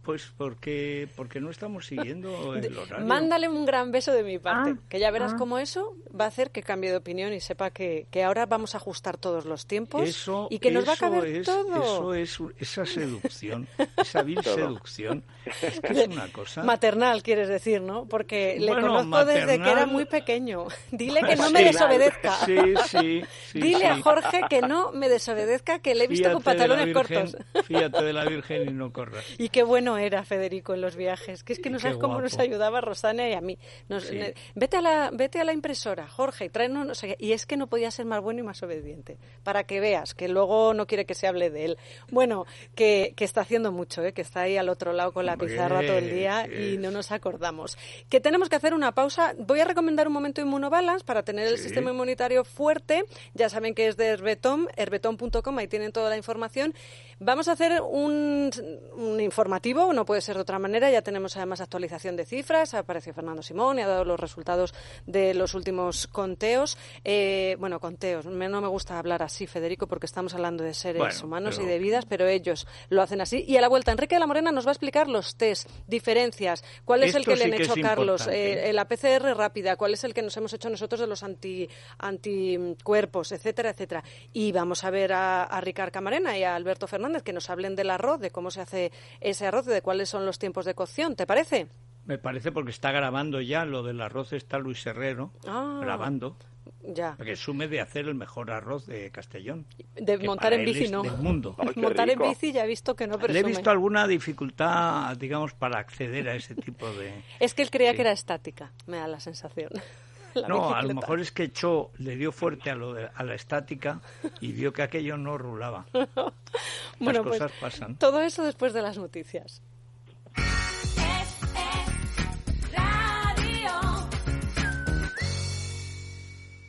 D: Pues porque no estamos siguiendo el horario.
E: Mándale un gran beso de mi parte, que ya verás
G: ah.
E: cómo eso va a hacer que cambie de opinión y sepa que ahora vamos a ajustar todos los tiempos y que nos va a caber todo.
D: Eso es esa seducción, esa vil seducción. Es que es una cosa...
E: Maternal, quieres decir, ¿no? Porque le
D: Bueno,
E: conozco desde que era muy pequeño. Dile que no
D: Sí,
E: me desobedezca.
D: Sí.
E: Dile a Jorge que no me desobedezca, que le he visto con pantalones cortos.
D: Fíjate de la Virgen y no corras.
E: Y qué bueno era Federico en los viajes, que es que no
D: Qué
E: sabes cómo
D: guapo.
E: nos ayudaba Rosana y a mí.
D: Sí.
E: Vete a la impresora, Jorge, tráenos, no sé qué. Y es que no podía ser más bueno y más obediente, para que veas que luego no quiere que se hable de él. Bueno, que está haciendo mucho, que está ahí al otro lado con la pizarra todo el día y no nos acordamos. Que tenemos que hacer una pausa. Voy a recomendar un momento Immunobalance para tener el sistema inmunitario fuerte. Ya saben que es de Herbetom, herbetom.com, ahí tienen toda la información. Vamos a hacer un informativo, no puede ser de otra manera. Ya tenemos además actualización de cifras. Ha aparecido Fernando Simón y ha dado los resultados de los últimos conteos. Conteos. No me gusta hablar así, Federico, porque estamos hablando de seres humanos y de vidas, pero ellos lo hacen así. Y a la vuelta, Enrique de la Morena nos va a explicar los test, diferencias, cuál es el que le han hecho a Carlos, la PCR rápida, cuál es el que nos hemos hecho nosotros de los anticuerpos, etcétera, etcétera. Y vamos a ver a Ricard Camarena y a Alberto Fernández que nos hablen del arroz, de cómo se hace ese arroz, de cuáles son los tiempos de cocción. ¿Te parece?
D: Me parece porque está grabando ya lo del arroz, está Luis Herrero grabando.
E: Ya.
D: Presume de hacer el mejor arroz de Castellón.
E: De montar en bici, ¿no?
D: Del mundo.
E: Montar en bici ya he visto que no presume.
D: Le he visto alguna dificultad, digamos, para acceder a ese tipo de...
E: Es que él creía que era estática, me da la sensación.
D: No, a lo mejor es que le dio fuerte a la estática y vio que aquello no rulaba.
E: Bueno,
D: Las cosas pasan.
E: Todo eso después de las noticias.